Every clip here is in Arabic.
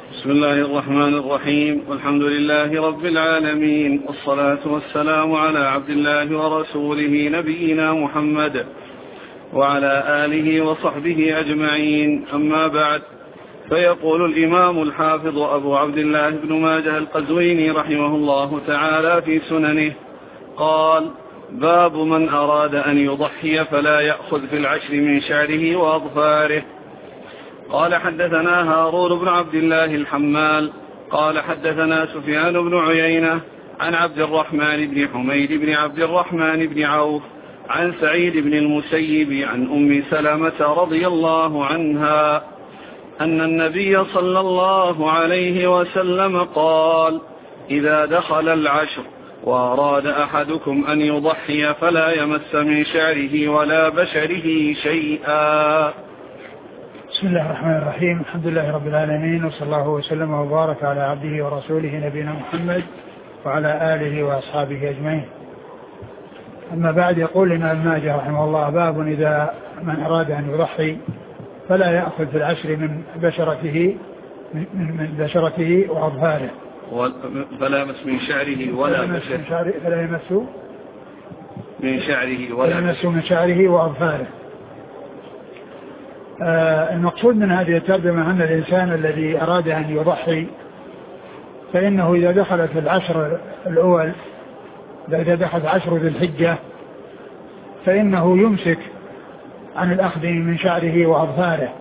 بسم الله الرحمن الرحيم، والحمد لله رب العالمين، والصلاة والسلام على عبد الله ورسوله نبينا محمد وعلى آله وصحبه أجمعين. أما بعد، فيقول الإمام الحافظ أبو عبد الله بن ماجه القزويني رحمه الله تعالى في سننه قال: باب من أراد أن يضحي فلا يأخذ في العشر من شعره وأظفاره. قال: حدثنا هارون بن عبد الله الحمال قال: حدثنا سفيان بن عيينة عن عبد الرحمن بن حميد بن عبد الرحمن بن عوف عن سعيد بن المسيب عن أم سلمة رضي الله عنها أن النبي صلى الله عليه وسلم قال: إذا دخل العشر وأراد أحدكم أن يضحي فلا يمس من شعره ولا بشره شيئا. بسم الله الرحمن الرحيم. الحمد لله رب العالمين، وصلى الله وسلم وبارك على عبده ورسوله نبينا محمد وعلى آله وأصحابه أجمعين. أما بعد، يقول الإمام ابن ماجه رحمه الله: باب إذا من أراد أن يضحي فلا يأخذ في العشر من بشرته وأظفاره، فلا يمس من شعره ولا بشره، فلا يمس من شعره وأظفاره. المقصود من هذه الترجمة أن الإنسان الذي أراد أن يضحي فإنه إذا دخل في العشر الأول، إذا دخل عشر ذي الحجة، فإنه يمسك عن الأخذ من شعره وأظفاره،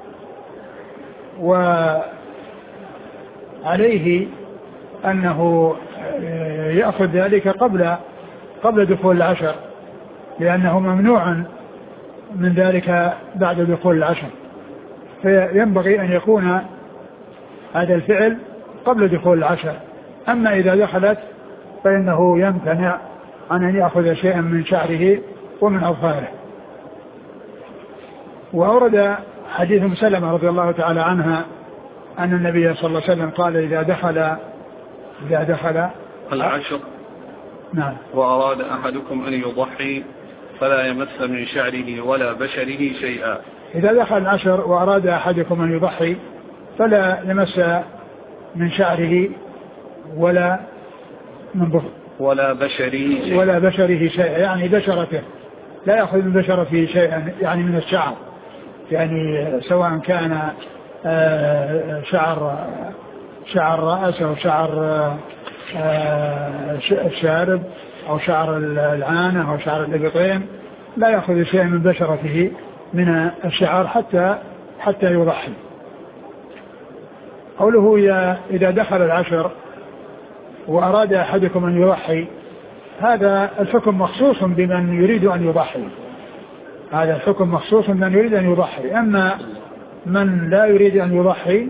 وعليه أنه يأخذ ذلك قبل دخول العشر، لأنه ممنوع من ذلك بعد دخول العشر، فينبغي أن يكون هذا الفعل قبل دخول العشر. أما إذا دخلت فإنه يمتنع عن أن يأخذ شيئا من شعره ومن أظفاره. وأورد حديث أم سلمة رضي الله تعالى عنها أن النبي صلى الله عليه وسلم قال: إذا دخل العشر نعم وأراد أحدكم أن يضحي فلا يمس من شعره ولا بشره شيئا. إذا دخل العشر وأراد أحدكم أن يضحي فلا يمس من شعره ولا بشره شيئا، يعني بشرته، لا يأخذ من بشرته شيئا، يعني من الشعر، يعني سواء كان شعر رأس أو شعر الشارب أو شعر العانة أو شعر الإبطين، لا يأخذ شيئا من بشرته من الشعر حتى يضحي. قوله إذا دخل العشر وأراد أحدكم أن يضحي، هذا الحكم مخصوص بمن يريد أن يضحي، هذا الحكم مخصوص بمن يريد أن يضحي. أما من لا يريد أن يضحي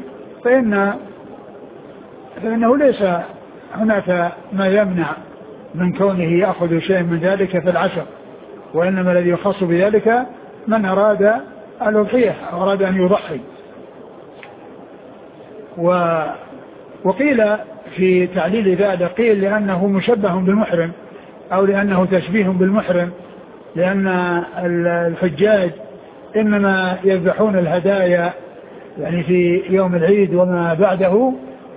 فإنه ليس هناك ما يمنع من كونه يأخذ شيء من ذلك في العشر، وإنما الذي يخص بذلك من أراد الأضحية أو أراد أن يضحي. وقيل في تعليل ذلك، قيل لأنه مشبه بالمحرم أو لأنه تشبيه بالمحرم، لأن الحجاج إنما يذبحون الهدايا يعني في يوم العيد وما بعده،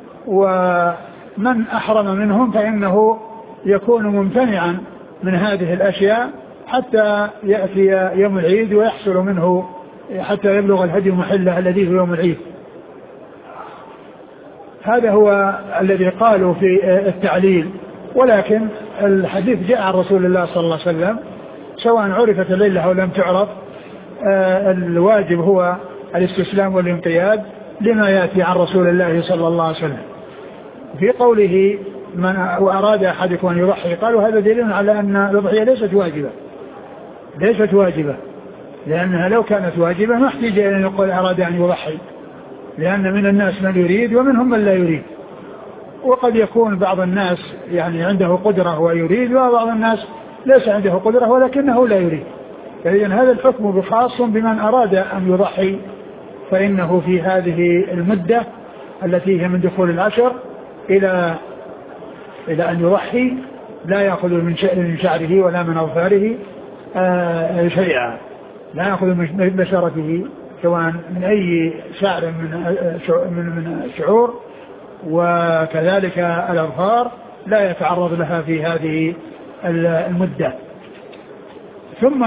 ومن أحرم منهم فإنه يكون ممتنعا من هذه الأشياء حتى يأتي يوم العيد ويحصل منه حتى يبلغ الهدي محله الذي هو يوم العيد. هذا هو الذي قالوا في التعليل. ولكن الحديث جاء عن رسول الله صلى الله عليه وسلم سواء عرفت الليلة أو لم تعرف، الواجب هو الاستسلام والانقياد لما يأتي عن رسول الله صلى الله عليه وسلم. في قوله من وأراد أحدكم أن يضحي، قالوا هذا دليل على أن الأضحية ليست واجبة، لأنها لو كانت واجبة ما احتاج إلى أن يقول أراد أن يضحي، لأن من الناس من يريد ومنهم من لا يريد، وقد يكون بعض الناس يعني عنده قدرة ويريد، وبعض الناس ليس عنده قدرة ولكنه لا يريد. فإذن هذا الحكم بخاص بمن أراد أن يضحي، فإنه في هذه المدة التي هي من دخول العشر إلى أن يضحي لا يأخذ من شعره ولا من أظفاره شيئا، لا يأخذ من بشرته سواء من أي شعر من الشعور، وكذلك الأظفار لا يتعرض لها في هذه المدة. ثم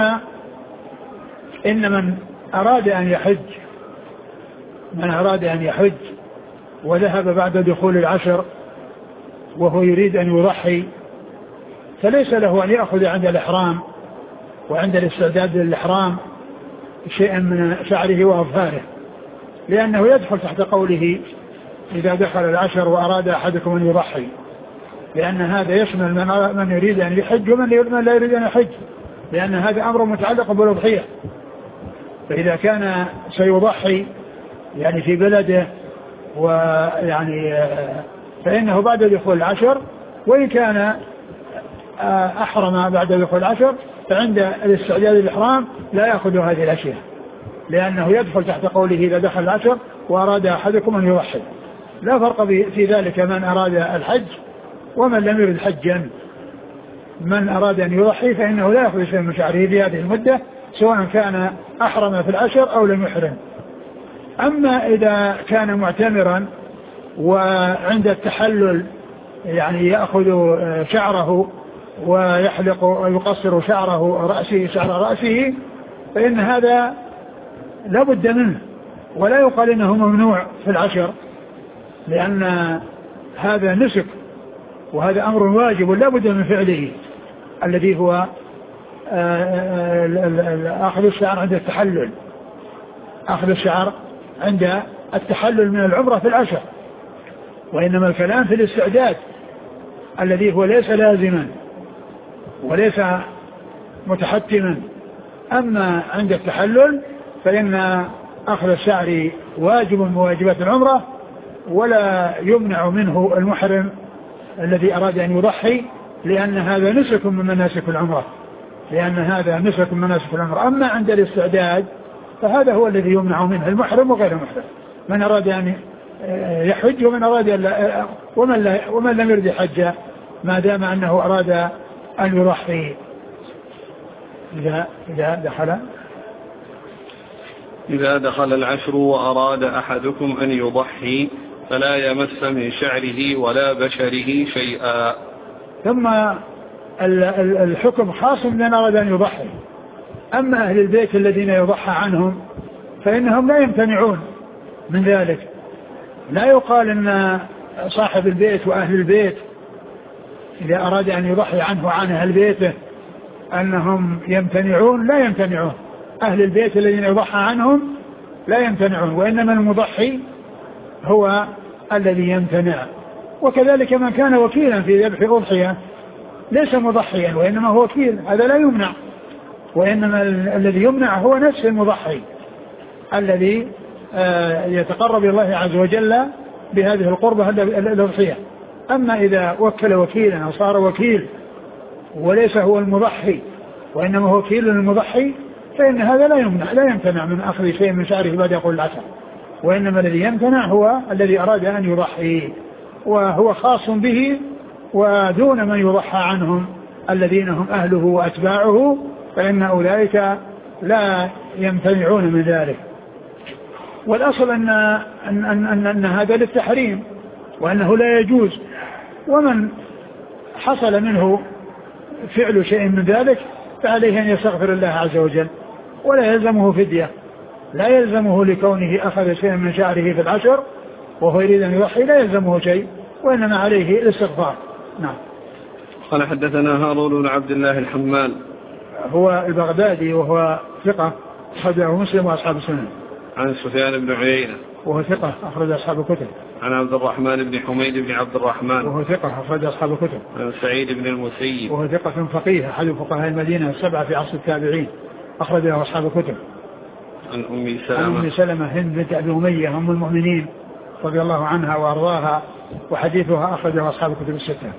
إن من أراد أن يحج وذهب بعد دخول العشر وهو يريد أن يضحي، فليس له أن يأخذ عند الإحرام وعند الاستعداد للإحرام شيئا من شعره وأظفاره، لأنه يدخل تحت قوله إذا دخل العشر وأراد أحدكم أن يضحي، لأن هذا يشمل من يريد أن يحج ومن لا يريد أن يحج، لأن هذا أمر متعلق بالأضحية. فإذا كان سيضحي يعني في بلده ويعني فإنه بعد دخول العشر، وإن كان أحرم بعد دخول العشر فعند الاستعداد للإحرام لا يأخذ هذه الأشياء، لأنه يدخل تحت قوله إذا دخل العشر وأراد أحدكم أن يضحي. لا فرق في ذلك من أراد الحج ومن لم يرد حجا. من أراد أن يضحي فإنه لا يأخذ شيء من شعره في هذه المدة، سواء كان أحرم في العشر أو لم يحرم. أما إذا كان معتمرا وعند التحلل يعني يأخذ شعره ويحلق ويقصر شعر رأسه فإن هذا لا بد منه، ولا يقال إنه ممنوع في العشر، لأن هذا نسك وهذا أمر واجب لا بد من فعله، الذي هو أخذ الشعر عند التحلل، أخذ الشعر عند التحلل من العمرة في العشر. وإنما الكلام في الاستعداد الذي هو ليس لازما وليس متحتما. أما عند التحلل فإن أخذ الشعر واجب من واجبات العمرة، ولا يمنع منه المحرم الذي أراد أن يضحي، لأن هذا نسك من مناسك العمرة. أما عند الاستعداد فهذا هو الذي يمنع منه المحرم وغير المحرم، من أراد أن يحج ومن لم يرد حج، ما دام أنه أراد أن يضحي. إذا دخل العشر وأراد أحدكم أن يضحي فلا يمس من شعره ولا بشره شيئا. ثم الحكم خاص بمن أراد أن يضحي. أما أهل البيت الذين يضحى عنهم فإنهم لا يمتنعون من ذلك. لا يقال أن صاحب البيت وأهل البيت إذا أراد أن يضحي عنه وعن أهل بيته أنهم يمتنعون، لا يمتنعون. أهل البيت الذين يضحى عنهم لا يمتنعون، وإنما المضحي هو الذي يمتنع. وكذلك من كان وكيلا في ذبح أضحية ليس مضحيا وإنما هو وكيل، هذا لا يمنع، وإنما الذي يمنع هو نفس المضحي الذي يتقرب إلى الله عز وجل بهذه القربة الأضحية. أما إذا وكل وكيلا أو صار وكيل وليس هو المضحي وإنما هو وكيل المضحي فإن هذا لا يمتنع من أخذ شيء من شعره بعد يقول العشر، وإنما الذي يمتنع هو الذي أراد أن يضحي، وهو خاص به ودون من يضحى عنهم الذين هم أهله وأتباعه، فإن أولئك لا يمتنعون من ذلك. والأصل أن هذا للتحريم وأنه لا يجوز، ومن حصل منه فعل شيء من ذلك فعليه أن يستغفر الله عز وجل، ولا يلزمه فدية، لا يلزمه لكونه أخذ شيء من شعره في العشر وهو يريد أن يضحي، لا يلزمه شيء، وإنما عليه الاستغفار. نعم. قال حدثنا هارون بن عبد الله الحمال، هو البغدادي وهو ثقة أخرجه مسلم وأصحاب السنن. عن سفيان بن عيينة وهو ثقة أخرج أصحاب الكتب. عن عبد الرحمن بن حميد بن عبد الرحمن وهو ثقة أخرج أصحاب الكتب. عن سعيد بن المسيب وهو ثقة فقيه أحد فقهاء المدينة السبعة في عصر التابعين أخرجه أصحاب الكتب. عن أم سلمة هند بنت أبي أمية أم المؤمنين رضي الله عنها وأرضاها، وحديثها أخرجه أصحاب الكتب الستة.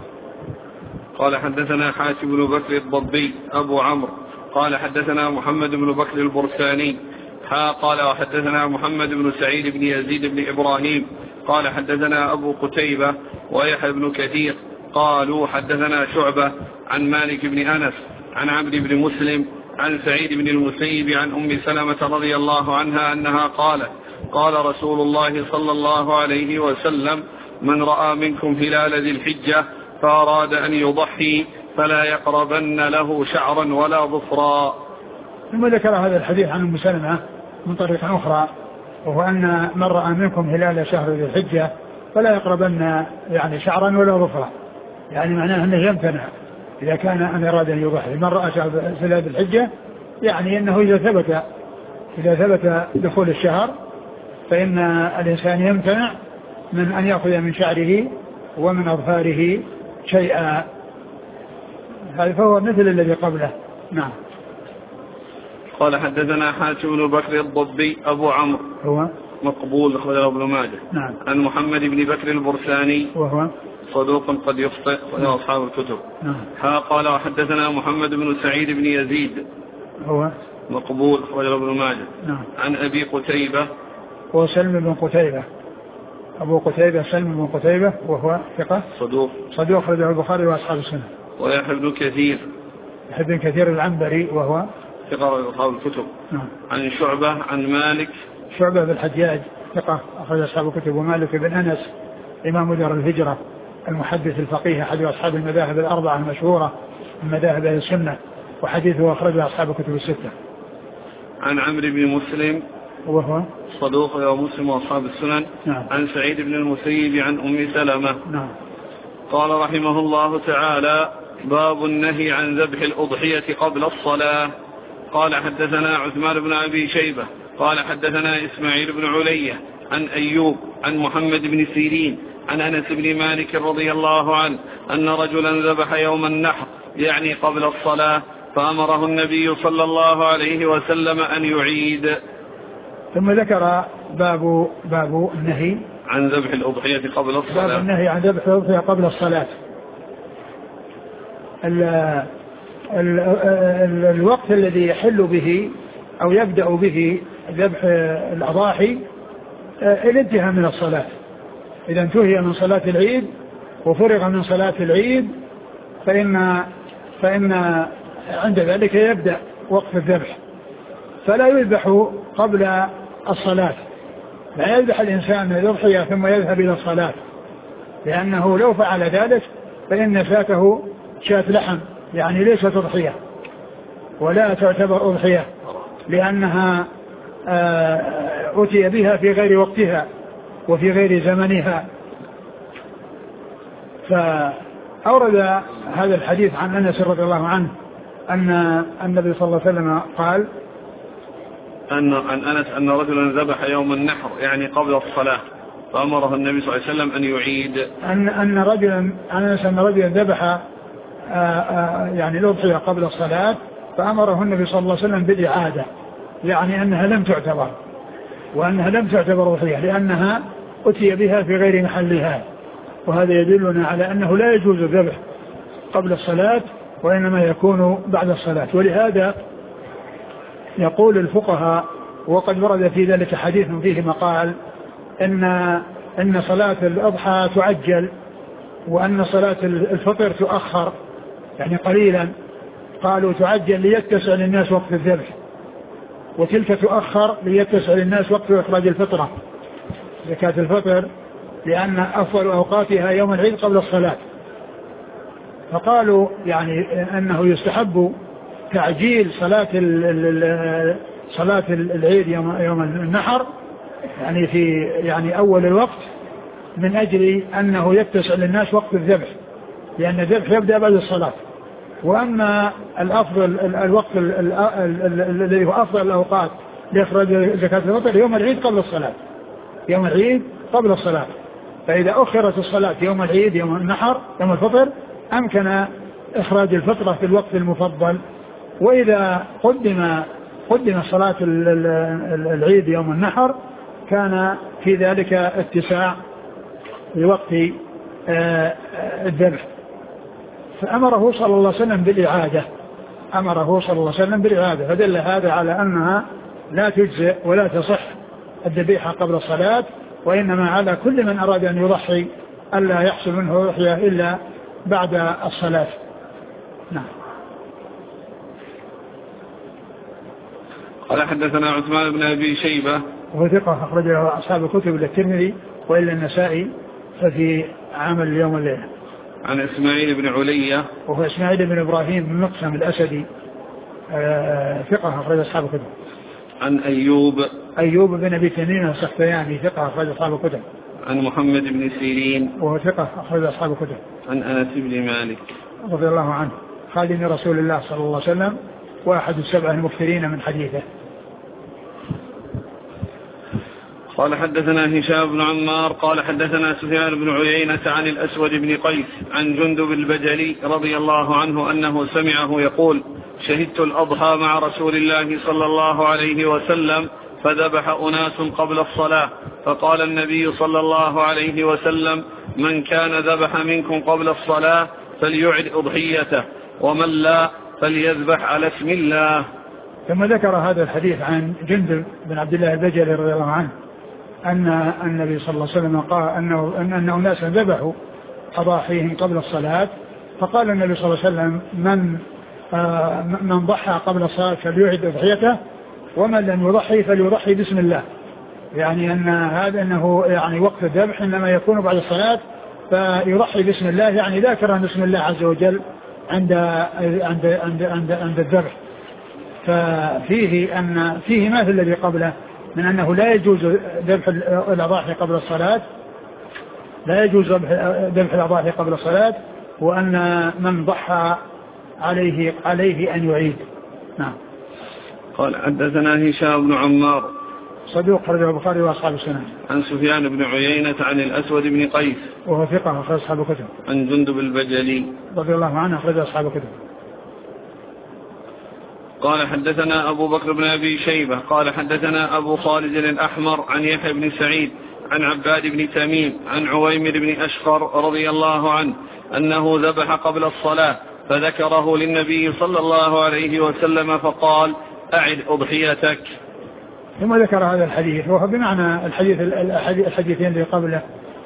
قال حدثنا حاتم بن بكر الضبي أبو عمرو قال حدثنا محمد بن بكر البرساني قال وحدثنا محمد بن سعيد بن يزيد بن إبراهيم قال حدثنا أبو قتيبة ويحيى بن كثير قالوا حدثنا شعبة عن مالك بن أنس عن عبد بن مسلم عن سعيد بن المسيب عن أم سلمة رضي الله عنها أنها قالت قال رسول الله صلى الله عليه وسلم من رأى منكم هلال ذي الحجة فأراد أن يضحي فلا يقربن له شعرا ولا ظفرا. ثم ذكر هذا الحديث عن أم سلمة من طريق أخرى، وهو أن من رأى منكم هلال شهر ذي الحجة فلا يقربن يعني شعرا ولا ظفرا، يعني معناه أنه يمتنع إذا كان أن أراد أن يضحي. من رأى شهر ذي الحجة يعني أنه إذا ثبت دخول الشهر فإن الإنسان يمتنع من أن يأخذ من شعره ومن أظفاره شيئا، هذا فهو مثل الذي قبله. نعم. قال حدثنا حاتم بن بكر الضبي أبو عمرو هو مقبول أخرجه ابن ماجه. نعم. عن محمد بن بكر البرساني وهو صدوق قد يخطئ وله أصحاب الكتب. نعم. قال وحدثنا محمد بن سعيد بن يزيد هو مقبول أخرجه ابن ماجه. نعم. عن أبي قتيبة وسلم بن قتيبة أبو قتيبة سلم بن قتيبة وهو ثقة صدوق أخرجه البخاري وأصحاب السنة. ويحيى بن كثير بن كثير العنبري وهو ثقة أصحاب الكتب. نعم. عن شعبة عن مالك شعبة بن الحجاج ثقة أخرج أصحاب الكتب. ومالك بن أنس إمام دار الهجرة المحدث الفقيه أحد أصحاب المذاهب الأربعة المشهورة من مذاهب أهل السنة، وحديثه أخرجه أصحاب الكتب الستة. عن عمرو بن مسلم وهو صدوق ومسلم وأصحاب السنن. نعم. عن سعيد بن المسيب عن أم سلمة. نعم. قال رحمه الله تعالى باب النهي عن ذبح الأضحية قبل الصلاة. قال حدثنا عثمان بن أبي شيبة قال حدثنا إسماعيل بن علية عن أيوب عن محمد بن سيرين عن أنس بن مالك رضي الله عنه أن رجلا ذبح يوم النحر يعني قبل الصلاة فأمره النبي صلى الله عليه وسلم أن يعيد. ثم ذكر باب النهي عن ذبح الأضحية قبل الصلاة. باب النهي عن ذبح الأضحية قبل الصلاة. الوقت الذي يحل به أو يبدأ به ذبح الأضاحي الانتهاء من الصلاة. إذا انتهي من صلاة العيد وفرغ من صلاة العيد فإن عند ذلك يبدأ وقت الذبح، فلا يذبح قبل الصلاة. لا يذبح الإنسان الأضحية ثم يذهب إلى الصلاة، لأنه لو فعل ذلك فإن شاته شاة لحم يعني ليست أضحية ولا تعتبر أضحية، لأنها أتي بها في غير وقتها وفي غير زمنها. فأورد هذا الحديث عن أنس رضي الله عنه أن النبي صلى الله عليه وسلم قال عن أنس أن رجلا ذبح يوم النحر يعني قبل الصلاة فأمره النبي صلى الله عليه وسلم أن يعيد. أن رجلا ذبح يعني الأضحية قبل الصلاة فأمره النبي صلى الله عليه وسلم بالإعادة، يعني أنها لم تعتبر، وأنها لم تعتبر أضحية لأنها أتي بها في غير محلها. وهذا يدلنا على أنه لا يجوز الذبح قبل الصلاة وإنما يكون بعد الصلاة. ولهذا يقول الفقهاء وقد ورد في ذلك حديث فيه مقال إن صلاة الأضحى تعجل وأن صلاة الفطر تؤخر يعني قليلا. قالوا تعجل ليتسع للناس وقت الذبح، وتلك تؤخر ليتسع للناس وقت إخراج الفطرة زكاة الفطر، لأن أفضل أوقاتها يوم العيد قبل الصلاة. فقالوا يعني أنه يستحب تعجيل صلاة العيد يوم النحر يعني في يعني أول الوقت من أجل أنه يتسع للناس وقت الذبح، لأن الذبح يبدأ بعد الصلاة. وأما الأفضل الوقت الذي هو أفضل الأوقات لإخراج زكاة الفطر يوم العيد قبل الصلاة، يوم العيد قبل الصلاة. فإذا أخرت الصلاة يوم العيد يوم النحر يوم الفطر أمكن إخراج الفطرة في الوقت المفضل. وإذا قدم صلاة العيد يوم النحر كان في ذلك اتساع لوقت الذبح. فأمره صلى الله عليه وسلم بالإعادة، فدل هذا على أنها لا تجزئ ولا تصح الذبيحة قبل الصلاة، وإنما على كل من أراد أن يضحي ألا يحصل منه ضحية إلا بعد الصلاة. نعم. قال حدثنا عثمان بن أبي شيبة وهو ثقة أخرج له أصحاب الكتب إلا الترمذي وإلا النسائي ففي عمل اليوم والليلة. عن إسماعيل بن علية وهو إسماعيل بن إبراهيم بن مقسم الأسدي ثقة أخرج أصحاب الكتب. عن أيوب بن أبي تميم السختياني ثقة أخرج أصحاب الكتب. عن محمد بن سيرين وهو ثقة أخرج أصحاب الكتب. عن أنس بن مالك رضي الله عنه خادم رسول الله صلى الله عليه وسلم وأحد السبع المكثرين من حديثه. قال حدثنا هشام بن عمار قال حدثنا سفيان بن عيينة عن الأسود بن قيس عن جندب البجلي رضي الله عنه أنه سمعه يقول شهدت الأضحى مع رسول الله صلى الله عليه وسلم فذبح أناس قبل الصلاة فقال النبي صلى الله عليه وسلم من كان ذبح منكم قبل الصلاة فليعد أضحيته ومن لا فليذبح على اسم الله. ثم ذكر هذا الحديث عن جندب بن عبد الله البجلي رضي الله عنه أن النبي صلى الله عليه وسلم قال أن أناسا ذبحوا أضاحيهم قبل الصلاة فقال النبي صلى الله عليه وسلم من ضحى قبل الصلاة فليعد أضحيته ومن لم يضحي فليضحي بسم الله. يعني أن هذا أنه يعني وقت الذبح إنما يكون بعد الصلاة فيضحي بسم الله يعني ذاكرا بسم الله عز وجل عند الذبح. ففيه أن فيه ما في الذي قبله من أنه لا يجوز ذبح الأضاحي قبل الصلاة وأن من ضحى عليه أن يعيد. نعم. قال حدثنا هشام بن عمار صدوق خرجه البخاري وأصحاب السنن. عن سفيان بن عيينة عن الأسود بن قيس وهو ثقة أخرج أصحاب الكتب. عن جندب البجلي رضي الله عنه أخرج أصحاب الكتب. قال حدثنا أبو بكر بن أبي شيبة قال حدثنا أبو خالد الأحمر عن يحيى بن سعيد عن عباد بن تميم عن عويمر بن أشقر رضي الله عنه أنه ذبح قبل الصلاة فذكره للنبي صلى الله عليه وسلم فقال أعد أضحيتك. ثم ذكر هذا الحديث وهو بمعنى الحديثين اللي قبله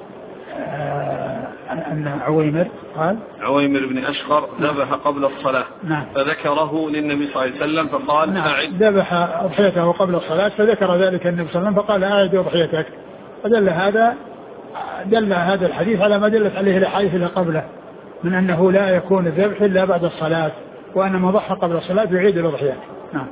أن عويمر بن أشقر ذبح قبل الصلاة. نعم. فذكره للنبي صلى الله عليه وسلم فقال نعم. أعد ذبح أضحيته قبل الصلاة فذكر ذلك النبي صلى الله عليه وسلم فقال أعد أضحيتك. فدل هذا الحديث على ما دلت عليه الأحاديث اللي قبله من أنه لا يكون الذبح إلا بعد الصلاة وأن ما ضحى قبل الصلاة يعيد الأضحية. نعم.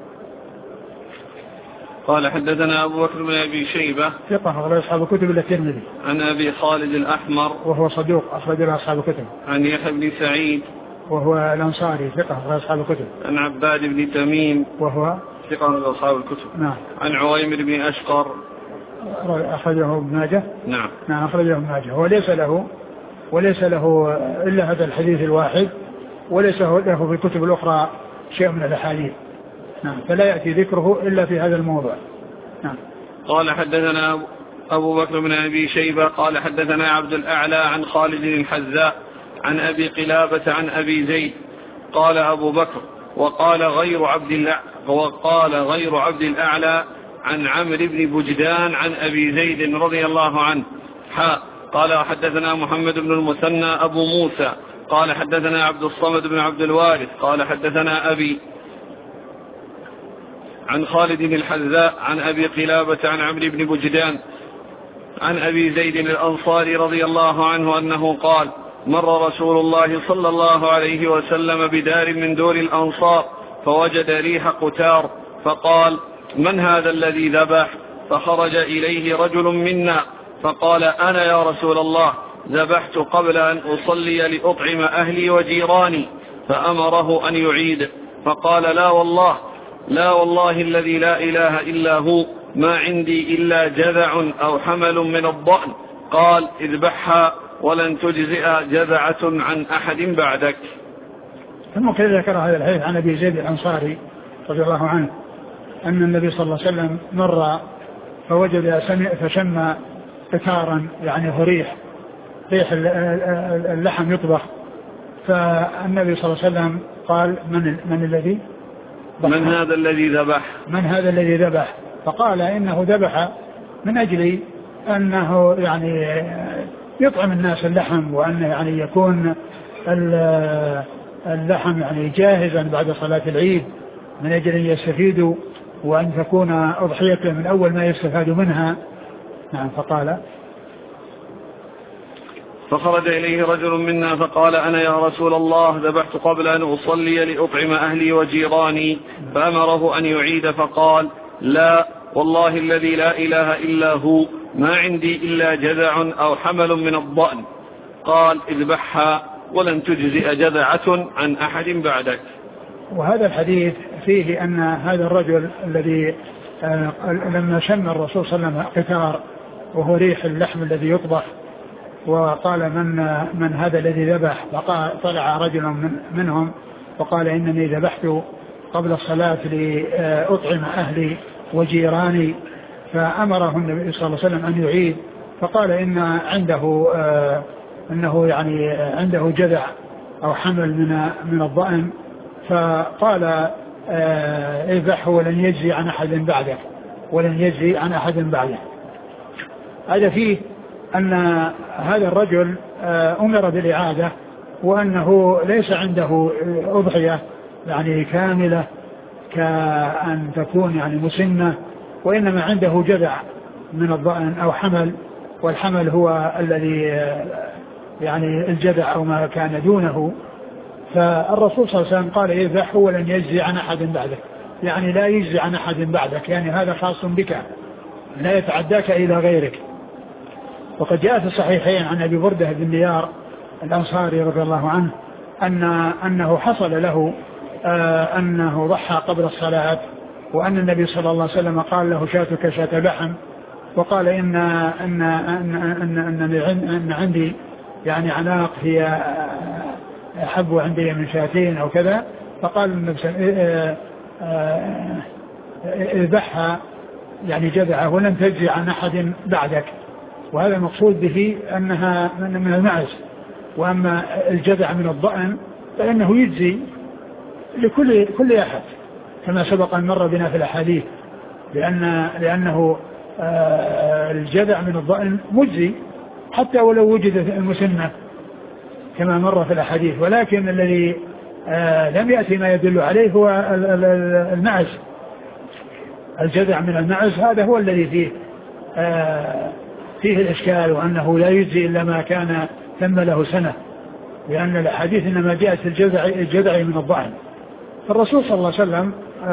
قال حدثنا أبو بكر بن أبي شيبة ثقة أخرج أصحاب الكتب إلا الترمذي. عن أبي خالد الأحمر وهو صدوق أخرج له أصحاب الكتب. عن يحيى بن سعيد وهو الأنصاري ثقة أخرج أصحاب الكتب. عن عباد بن تميم وهو ثقة أخرج أصحاب الكتب. نعم. عن عويمر بن أشقر أخرجه ابن ماجه. نعم أخرجه ابن ماجه. وليس له إلا هذا الحديث الواحد وليس له في الكتب الأخرى شيء من الأحاديث. نعم. فلا يأتي ذكره إلا في هذا الموضوع. نعم. قال حدثنا أبو بكر بن أبي شيبة قال حدثنا عبد الأعلى عن خالد الحذاء عن أبي قلابة عن أبي زيد قال أبو بكر وقال غير عبد الأعلى عن عمرو بن بجدان عن أبي زيد رضي الله عنه قال حدثنا محمد بن المثنى أبو موسى قال حدثنا عبد الصمد بن عبد الوارث قال حدثنا أبي عن خالد الحذاء عن أبي قلابة عن عمرو بن بجدان عن أبي زيد الأنصاري رضي الله عنه أنه قال مر رسول الله صلى الله عليه وسلم بدار من دور الأنصار فوجد ريح قتار فقال من هذا الذي ذبح؟ فخرج إليه رجل منا فقال أنا يا رسول الله ذبحت قبل أن أصلي لأطعم أهلي وجيراني فأمره أن يعيد فقال لا والله الذي لا إله إلا هو ما عندي إلا جذع أو حمل من الضأن قال اذبحها ولن تجزئ جذعة عن أحد بعدك. ثم كذا ذكر هذا الحديث عن أبي زيد الأنصاري رضي الله عنه أن النبي صلى الله عليه وسلم مر فوجد فشم قتارا يعني هو ريح اللحم يطبخ فالنبي صلى الله عليه وسلم قال من هذا الذي ذبح فقال إنه ذبح من أجل أنه يعني يطعم الناس اللحم وأنه يعني يكون اللحم يعني جاهزا بعد صلاة العيد من أجل أن يستفيدوا وأن تكون أضحيته من أول ما يستفاد منها. نعم. فخرج إليه رجل منا فقال أنا يا رسول الله ذبحت قبل أن أصلي لأطعم أهلي وجيراني، فأمره أن يعيد فقال لا والله الذي لا إله إلا هو ما عندي إلا جذع أو حمل من الضأن. قال اذبحها ولن تجزئ جذعة عن أحد بعدك. وهذا الحديث فيه أن هذا الرجل الذي لما شم الرسول صلى الله عليه وسلم قتار وهو ريح اللحم الذي يطبخ وقال من هذا الذي ذبح، فطلع رجل منهم وقال إنني ذبحت قبل الصلاة لأطعم أهلي وجيراني، فأمره النبي صلى الله عليه وسلم أن يعيد، فقال إن إنه يعني عنده جذع أو حمل من الضأن، فقال اذبحه ولن يجزي عن أحد بعده. هذا فيه أن هذا الرجل أمر بالإعادة، وأنه ليس عنده أضحية يعني كاملة كأن تكون يعني مسنة، وإنما عنده جذع من الضأن أو حمل، والحمل هو الذي يعني الجذع أو ما كان دونه. فالرسول صلى الله عليه وسلم قال اذبحه ولن يجزي عن أحد بعدك، يعني لا يجزي عن أحد بعدك، يعني هذا خاص بك لا يتعداك إلى غيرك. وقد جاء في الصحيحين عن أبي بردة بن نيار الأنصاري رضي الله عنه أنه حصل له أنه ضحى قبل الصلاة، وأن النبي صلى الله عليه وسلم قال له شاتك شاة لحم، وقال إن عندي يعني عناق هي أحب عندي من شاتين أو كذا، فقال النبي اذبحها يعني جذعه ولن تجزي عن أحد بعدك. وهذا المقصود به أنها من المعز، وأما الجذع من الضأن فإنه يجزي لكل أحد كما سبق أن مر بنا في الأحاديث، لأنه الجذع من الضأن مجزي حتى ولو وجدت المسنة كما مر في الأحاديث، ولكن الذي لم يأتي ما يدل عليه هو المعز. الجذع من المعز هذا هو الذي فيه الإشكال، وأنه لا يجزي إلا ما كان ثم له سنة، لأن الأحاديث إنما جاءت الجذع من الضأن. فالرسول صلى الله عليه وسلم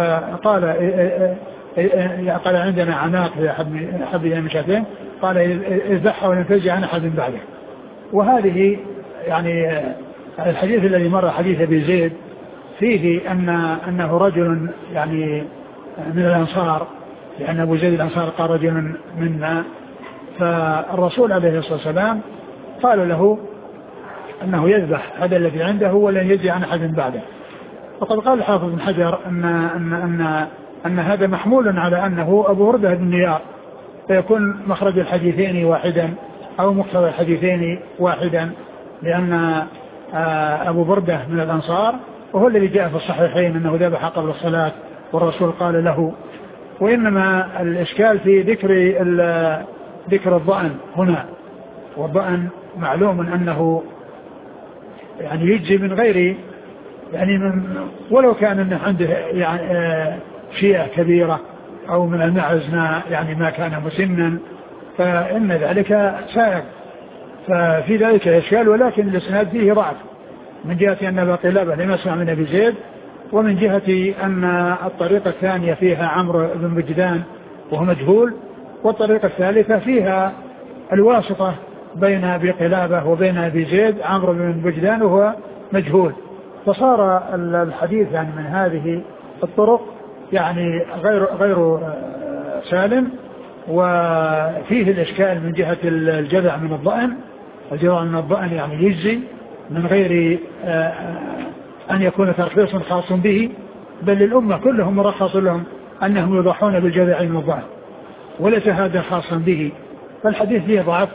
قال عندنا عناق أحب من شاتين، قال اذبحها ولن تجزي عن أحد بعده. وهذه يعني الحديث الذي مر حديث أبي زيد فيه أنه رجل يعني من الأنصار، لأن أبو زيد الأنصار قال رجل منا، فالرسول عليه الصلاة والسلام قال له أنه يذبح هذا الذي عنده ولن يجزي عن أحد بعده. وقد قال الحافظ بن حجر أن هذا محمول على أنه أبو بردة بن نيار، فيكون مخرج الحديثين واحدا أو مقتضى الحديثين واحدا، لأن أبو بردة من الأنصار وهو الذي جاء في الصحيحين أنه ذبح قبل الصلاة والرسول قال له. وإنما الإشكال في ذكر الضأن هنا، والضأن معلوم أنه يعني يجزي من غير يعني ولو كان أنه عنده يعني شيئة كبيرة أو من المعز ما كان مسنا، فإن ذلك سائغ، ففي ذلك إشكال. ولكن الإسناد فيه ضعف من جهة أن أبا قلابة لم يسمع من أبي زيد، ومن جهة أن الطريقة الثانية فيها عمرو بن بجدان وهو مجهول، والطريقة الثالثة فيها الواسطة بين أبي قلابة وبين أبي زيد عمرو بن بجدان وهو مجهول، فصار الحديث يعني من هذه الطرق يعني غير سالم، وفيه الإشكال من جهة الجذع من الضأن. الجذع من الضأن يعني يجزي من غير أن يكون ترخيص خاص به، بل الأمة كلهم مرخص لهم أنهم يضحون بالجذع من الضأن، وليس هذا خاصا به. فالحديث فيه ضعف،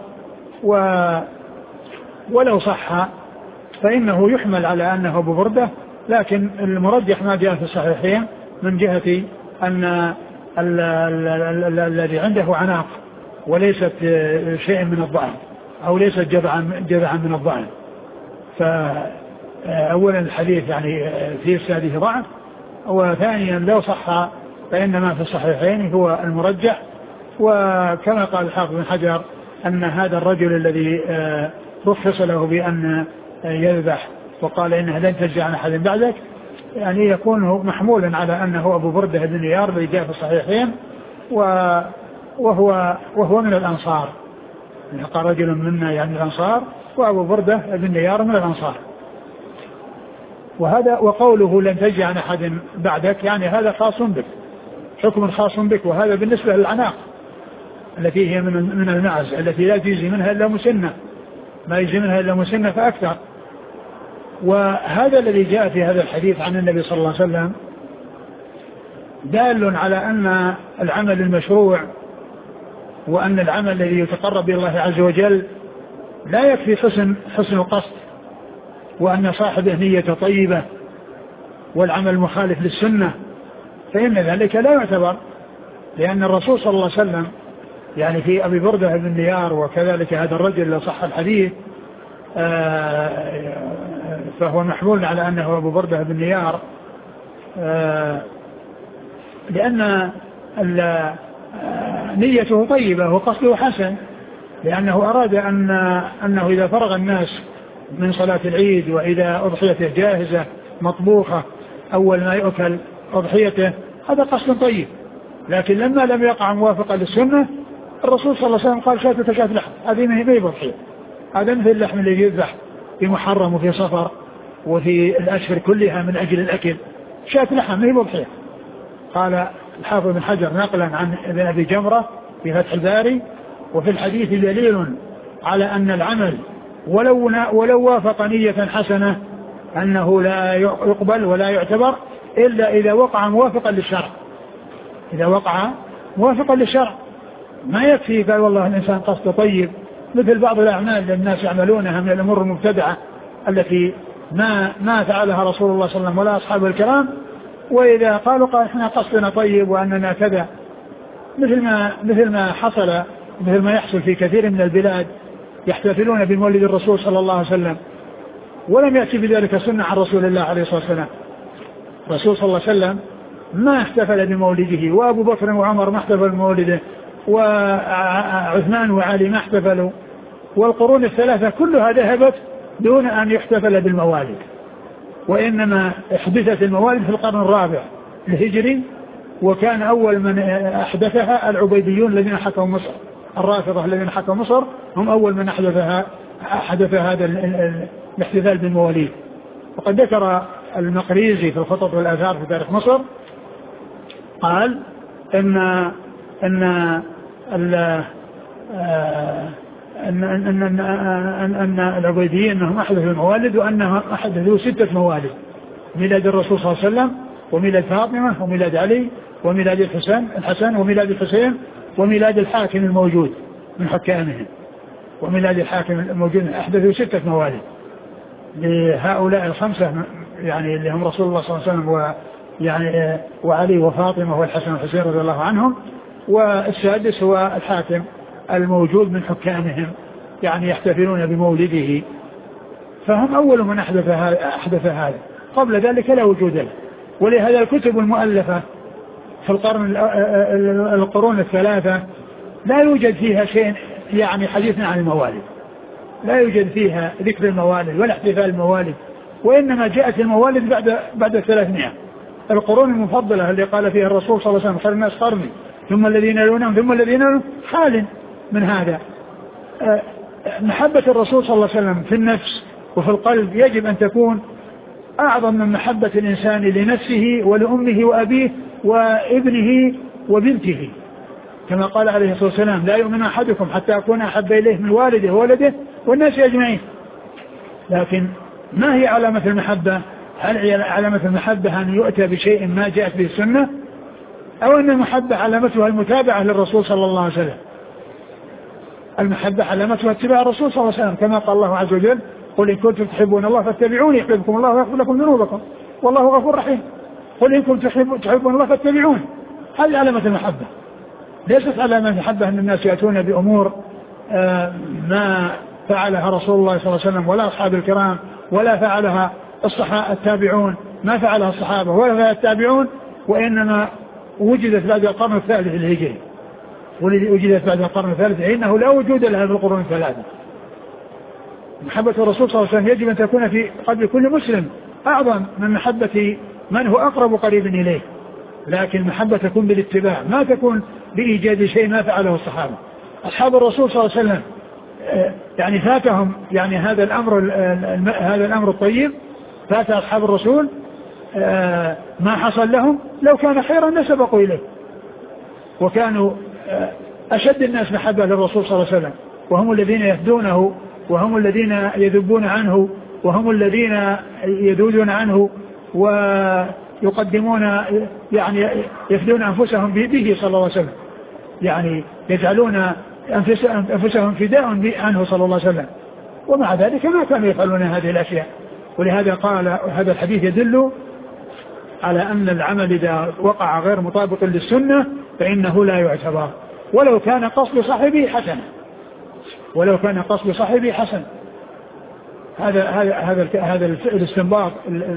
ولو صح فإنه يحمل على أنه أبو بردة، لكن المرجح ما جاء في الصحيحين من جهة أن الذي عنده عناق وليست شيء من الضأن أو ليست جذعا من الضأن. فأولا الحديث يعني في إسناده ضعف، وثانيا لو صح فإن ما في الصحيحين هو المرجح. وكما قال الحافظ بن حجر أن هذا الرجل الذي رخص له بأن يذبح وقال إنه لن تجزي عن أحد بعدك، يعني يكون محمولا على أنه أبو بردة بن نيار الذي جاء في الصحيحين، وهو من الأنصار، قال رجل منا يعني الأنصار، وأبو بردة بن نيار من الأنصار. وهذا وقوله لن تجزي عن أحد بعدك يعني هذا خاص بك، حكم خاص بك، وهذا بالنسبة للعناق التي هي من المعز التي لا تجزي منها إلا مسنة، ما يجزي منها إلا مسنة فأكثر. وهذا الذي جاء في هذا الحديث عن النبي صلى الله عليه وسلم دال على أن العمل المشروع وأن العمل الذي يتقرب إلى الله عز وجل لا يكفي حسن القصد، وأن صاحبه نية طيبة والعمل مخالف للسنة فإن ذلك لا يعتبر، لأن الرسول صلى الله عليه وسلم يعني في أبي بردة بن نيار وكذلك هذا الرجل اللي صح الحديث فهو محمول على أنه أبو بردة بن نيار لأن نيته طيبة وقصده حسن، لأنه أراد أنه إذا فرغ الناس من صلاة العيد وإذا أضحيته جاهزة مطبوخة أول ما يؤكل أضحيته، هذا قصد طيب. لكن لما لم يقع موافقا للسنة الرسول صلى الله عليه وسلم قال شاة كشاة لحم، هذه ما هي بضحية، هذا مثل اللحم الذي يذبح في محرم وفي صفر وفي الأشهر كلها من أجل الأكل، شاة لحم ما هي بضحية. قال الحافظ بن حجر نقلا عن ابن أبي جمرة في فتح الباري: وفي الحديث دليل على أن العمل ولو وافق نية حسنة أنه لا يقبل ولا يعتبر إلا إذا وقع موافقا للشرع. إذا وقع موافقا للشرع ما يكفي قال والله الإنسان قصد طيب، مثل بعض الأعمال اللي الناس يعملونها من الأمور المبتدعة التي ما فعلها رسول الله صلى الله عليه وسلم ولا أصحابه الكرام، وإذا قال احنا قصدنا طيب وأننا كذا، مثل ما يحصل في كثير من البلاد يحتفلون بمولد الرسول صلى الله عليه وسلم ولم يأتي بذلك سنة عن رسول الله عليه الصلاة والسلام. الرسول صلى الله عليه وسلم ما احتفل بمولده، وأبو بكر وعمر ما احتفلوا بمولده، وعثمان وعلي ما احتفلوا، والقرون الثلاثة كلها ذهبت دون أن يحتفل بالموالد، وإنما احدثت الموالد في القرن الرابع الهجري، وكان أول من أحدثها العبيديون الذين حكموا مصر، الرافضة الذين حكموا مصر هم أول من أحدث هذا الاحتفال بالمواليد. وقد ذكر المقريزي في الخطط والآثار في تاريخ مصر قال أن العبيديين أنهم أحدثوا الموالد، وأنهم أحدثوا 6 موالد: ميلاد الرسول صلى الله عليه وسلم، وميلاد فاطمة، وميلاد علي، وميلاد الحسن، وميلاد الحسين، وميلاد الحاكم الموجود من حكامهم، وميلاد الحاكم الموجود. أحدثوا 6 موالد لهؤلاء 5 يعني اللي هم رسول الله صلى الله عليه وسلم وعلي وفاطمة والحسن والحسين رضي الله عنهم، والسادس هو الحاكم الموجود من حكامهم، يعني يحتفلون بمولده، فهم أول من أحدث هذا، قبل ذلك لا وجود له. ولهذا الكتب المؤلفة في القرون الثلاثة لا يوجد فيها شيء يعني حديثنا عن الموالد، لا يوجد فيها ذكر الموالد ولا احتفال الموالد، وإنما جاءت الموالد بعد 300. القرون المفضلة اللي قال فيها الرسول صلى الله عليه وسلم خير الناس قرني ثم الذين يلونهم ثم الذين يلونهم، حال من هذا. محبة الرسول صلى الله عليه وسلم في النفس وفي القلب يجب أن تكون أعظم من محبة الإنسان لنفسه ولأمه وأبيه وابنه وبنته، كما قال عليه الصلاة والسلام: لا يؤمن أحدكم حتى أكون أحب إليه من والده وولده والناس أجمعين. لكن ما هي علامة المحبة؟ هل هي علامة المحبة أن يؤتى بشيء ما جاءت به السنة، أو أن المحبة علامتها المتابعة للرسول صلى الله عليه وسلم؟ المحبة علامتها اتباع الرسول صلى الله عليه وسلم، كما قال الله عز وجل: قل إن كنتم تحبون الله فاتبعوني يحببكم الله ويغفر لكم ذنوبكم والله غفور رحيم. قل إن كنتم تحبون الله فاتبعوني. هذه علامة المحبة، ليست علامة المحبة أن الناس يأتون بأمور ما فعلها رسول الله صلى الله عليه وسلم ولا أصحاب الكرام ولا فعلها التابعون، ما فعلها الصحابة ولا فعلها التابعون، وإنما وجدت بعد القرن الثالث الهجري، وجدت بعد القرن الثالث، إنه لا وجود لها في القرون الثلاثة. محبة الرسول صلى الله عليه وسلم يجب أن تكون في قلب كل مسلم أعظم من محبة من هو أقرب قريب إليه، لكن محبة تكون بالاتباع، ما تكون بإيجاد شيء ما فعله الصحابة. أصحاب الرسول صلى الله عليه وسلم يعني فاتهم يعني هذا الأمر الطيب، فات أصحاب الرسول ما حصل لهم، لو كان خيرا لسبقوا إليه، وكانوا أشد الناس محبة للرسول صلى الله عليه وسلم، وهم الذين يهدونه، وهم الذين يذبون عنه، وهم الذين يذودون عنه ويقدمون يعني يفدون أنفسهم به صلى الله عليه وسلم، يعني يجعلون أنفسهم فداء عنه صلى الله عليه وسلم، ومع ذلك ما كانوا يفعلون هذه الأشياء. ولهذا قال هذا الحديث يدل على أن العمل إذا وقع غير مطابق للسنة فإنه لا يعتبر، ولو كان قصد صاحبه حسنا، ولو كان قصد صاحبه حسن. هذا الاستنباط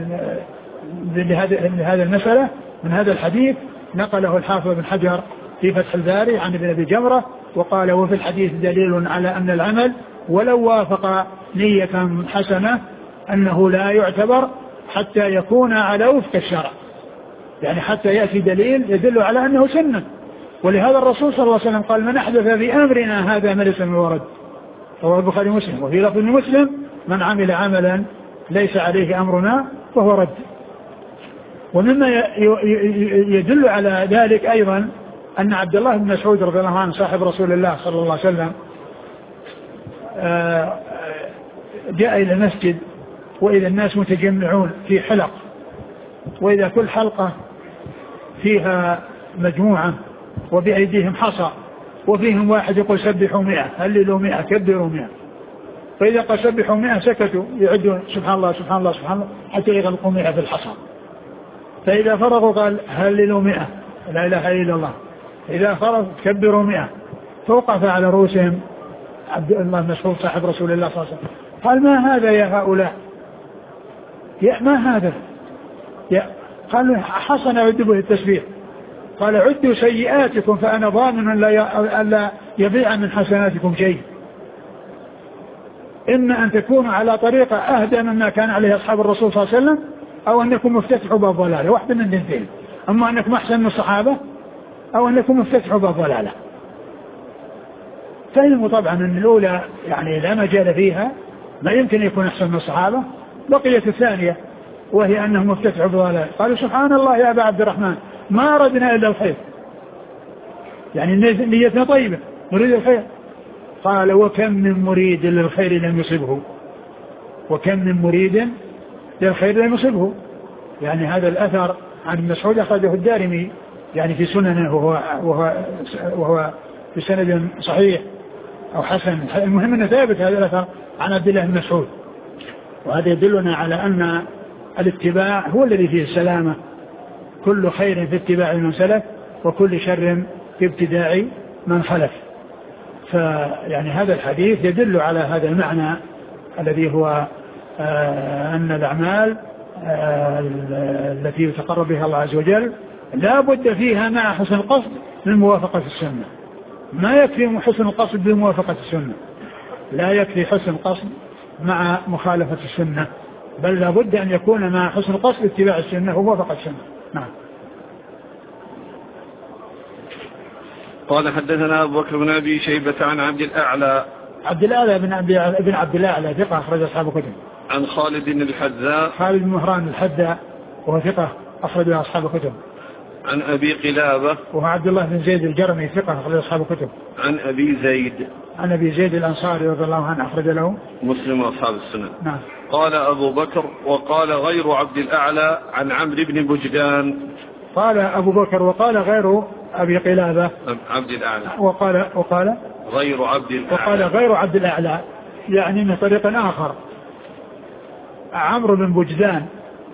لهذا المسألة من هذا الحديث نقله الحافظ بن حجر في فتح الباري عن ابن أبي جمرة، وقال وفي الحديث دليل على أن العمل ولو وافق نية حسنة أنه لا يعتبر حتى يكون على وفق الشرع، يعني حتى يأتي دليل يدل على أنه سنة. ولهذا الرسول صلى الله عليه وسلم قال من أحدث في أمرنا هذا ما ليس منه ورد، رواه البخاري ومسلم. وفي لفظ مسلم من عمل عملا ليس عليه أمرنا فهو رد. ومما يدل على ذلك أيضا أن عبد الله بن مسعود رضي الله عنه صاحب رسول الله صلى الله عليه وسلم جاء إلى المسجد وإذا الناس متجمعون في حلق، وإذا كل حلقة فيها مجموعة وبأيديهم حصى، وفيهم واحد يقول سبحوا 100، هللوا 100، كبروا 100. فإذا قال سبحوا 100 سكتوا يعدون سبحان الله سبحان الله سبحان الله حتى يغلقوا 100 في الحصى. فإذا فرغوا قال هللوا 100، لا إله إلا الله. إذا فرغوا كبروا 100. فوقف على رؤوسهم عبد الله بن مسعود صاحب رسول الله صلى الله عليه وسلم قال ما هذا يا هؤلاء؟ ما هذا؟ قالوا حسن عد به التسبيح. قال عدوا سيئاتكم فأنا ضامن لا يضيع من حسناتكم شيء. إما أن تكونوا على طريقة أهدى مما كان عليه أصحاب الرسول صلى الله عليه وسلم، أو أنكم مفتتحوا باب ضلالة، واحد من الاثنين. أما أنكم أحسن من الصحابة أو أنكم مفتتحوا باب ضلالة. فهم طبعا أن الأولى يعني لا مجال فيها، ما يمكن يكون أحسن من الصحابة. بقيت الثانية وهي أنهم مفتتحوا باب ضلالة. قالوا سبحان الله يا أبا عبد الرحمن ما أردنا إلا الخير، يعني نيتنا طيبة نريد الخير. قال وكم من مريد للخير لم يصبه، وكم من مريد للخير لم يصبه. يعني هذا الأثر عن ابن مسعود أخرجه الدارمي يعني في سننه وهو في سند صحيح أو حسن. المهم أنه ثابت هذا الأثر عن عبد الله بن مسعود، وهذا يدلنا على أن الاتباع هو الذي فيه السلامة. كل خير في اتباع من سلف، وكل شر في ابتداع من خلف. فيعني هذا الحديث يدل على هذا المعنى الذي هو أن الأعمال التي يتقرب بها الله عز وجل لا بد فيها مع حسن القصد من موافقة السنة. ما يكفي حسن القصد بموافقة السنة، لا يكفي حسن القصد مع مخالفة السنة، بل لا بد أن يكون مع حسن القصد اتباع السنة وموافقة السنة. نعم. قال حدثنا أبو بكر بن أبي شيبة عن عبد الأعلى بن عبد الأعلى ثقة أخرج أصحاب كتب. عن خالد الحذاء، خالد بن مهران الحذاء وهو ثقة أخرج أصحاب كتب. عن أبي قلابة وهو عبد الله بن زيد الجرمي ثقة أخرج أصحاب كتب. عن أبي زيد الأنصاري رضي الله عنه أخرج له مسلم وأصحاب السنة. نعم. قال أبو بكر وقال غير عبد الأعلى عن عمرو بن بجدان. قال أبو بكر وقال غير أبي قلابة عبد الأعلى وقال غير عبد الأعلى، وقال غير عبد الأعلى يعني من طريق آخر. عمرو بن بجدان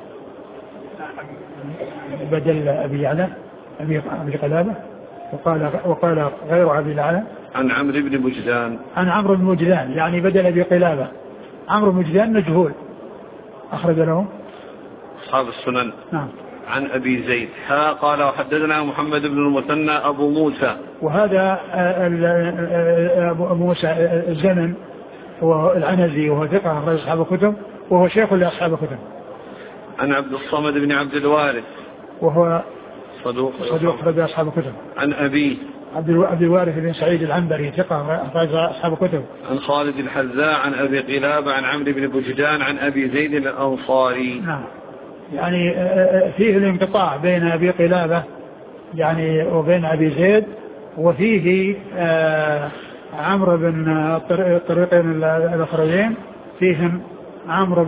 بدل أبي يعلى أبي قلابة، وقال غير عبد الأعلى عن عمرو بن بجدان يعني بدل أبي قلابة. عمرو بن بجدان مجهول أخرج له أصحاب السنن. نعم. عن أبي زيد قال وحدثنا محمد بن المثنى أبو موسى. وهذا أبو موسى الزمن هو العنزي وهو ثقة أخرج أصحاب الكتب وهو شيخ لأصحاب الكتب. عن عبد الصمد بن عبد الوارث وهو صدوق أخرج أصحاب الكتب. عن أبي عبد الوارث بن سعيد العنبري ثقة أخرج أصحاب الكتب. عن خالد الحذاء عن أبي قلابة عن عمرو بن بجدان عن أبي زيد الأنصاري. نعم يعني فيه الانقطاع بين أبي قلابة يعني وبين أبي زيد وفيه عمرو بن الطريقين الأخرين فيهم عمرو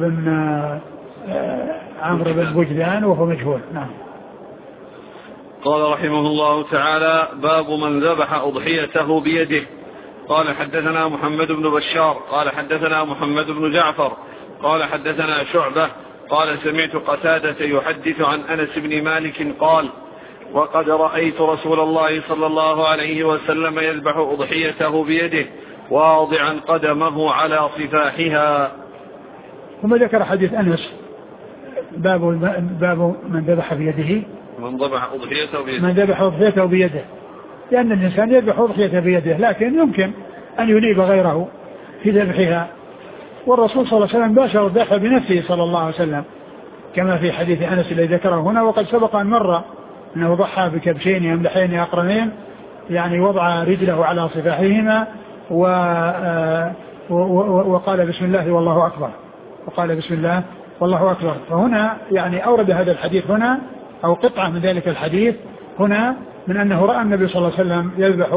بن بجدان وهو مجهول. نعم. قال رحمه الله تعالى باب من ذبح أضحيته بيده. قال حدثنا محمد بن بشار قال حدثنا محمد بن جعفر قال حدثنا شعبة قال سمعت قتادة يحدث عن أنس بن مالك قال وقد رأيت رسول الله صلى الله عليه وسلم يذبح أضحيته بيده واضعا قدمه على صفاحها. ثم ذكر حديث أنس باب من ذبح بيده من ذبح أضحيته بيده لأن الإنسان يذبح أضحيته بيده لكن يمكن أن ينيب غيره في ذبحها والرسول صلى الله عليه وسلم باشر الذبح بنفسه صلى الله عليه وسلم كما في حديث أنس الذي ذكره هنا وقد سبق أن مر أنه ضحى بكبشين يملحين أقرنين يعني وضع رجله على صفاحهما وقال بسم الله والله أكبر فهنا يعني أورد هذا الحديث هنا أو قطعة من ذلك الحديث هنا من أنه رأى النبي صلى الله عليه وسلم يذبح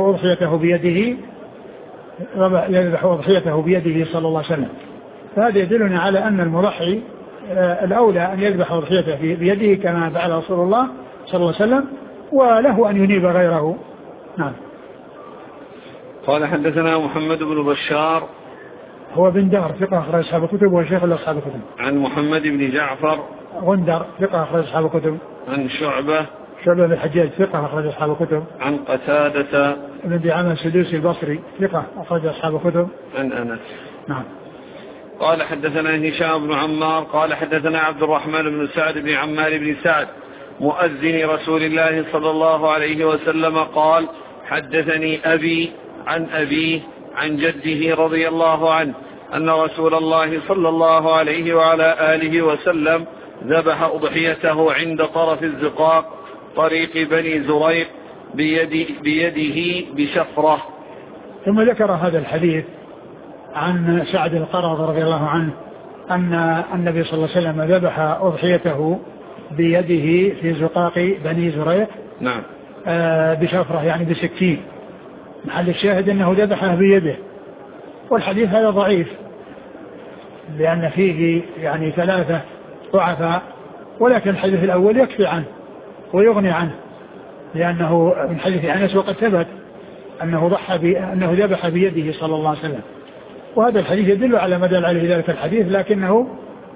أضحيته بيده صلى الله عليه وسلم. فهذا يدلنا على أن المضحي الأولى أن يذبح أضحيته بيده كما فعل رسول الله صلى الله عليه وسلم وله أن ينيب غيره. نعم. قال حدثنا محمد بن بشار هو بن دار ثقة أخرج أصحاب الكتب وشيخ لأصحاب الكتب. عن محمد بن جعفر غندر ثقة أخرج أصحاب الكتب. عن شعبة بن الحجاج ثقة أخرج أصحاب الكتب. عن قتادة بن دعامة السدوسي البصري ثقة أخرج أصحاب الكتب. عن أنس. نعم. قال حدثنا هشام بن عمار قال حدثنا عبد الرحمن بن سعد بن عمار بن سعد مؤذن رسول الله صلى الله عليه وسلم قال حدثني أبي عن أبيه عن جده رضي الله عنه أن رسول الله صلى الله عليه وعلى آله وسلم ذبح أضحيته عند طرف الزقاق طريق بني زريق بيده بشفرة. ثم ذكر هذا الحديث عن سعد القرظ رضي الله عنه أن النبي صلى الله عليه وسلم ذبح أضحيته بيده في زقاق بني زريق. نعم. بشفرة يعني بسكين. محل الشاهد أنه ذبحه بيده والحديث هذا ضعيف لأن فيه يعني 3 ضعفاء ولكن الحديث الأول يكفي عنه ويغني عنه لأنه من حديث أنس وقد ثبت أنه ذبح بيده صلى الله عليه وسلم وهذا الحديث يدل على ما دل عليه ذلك الحديث لكنه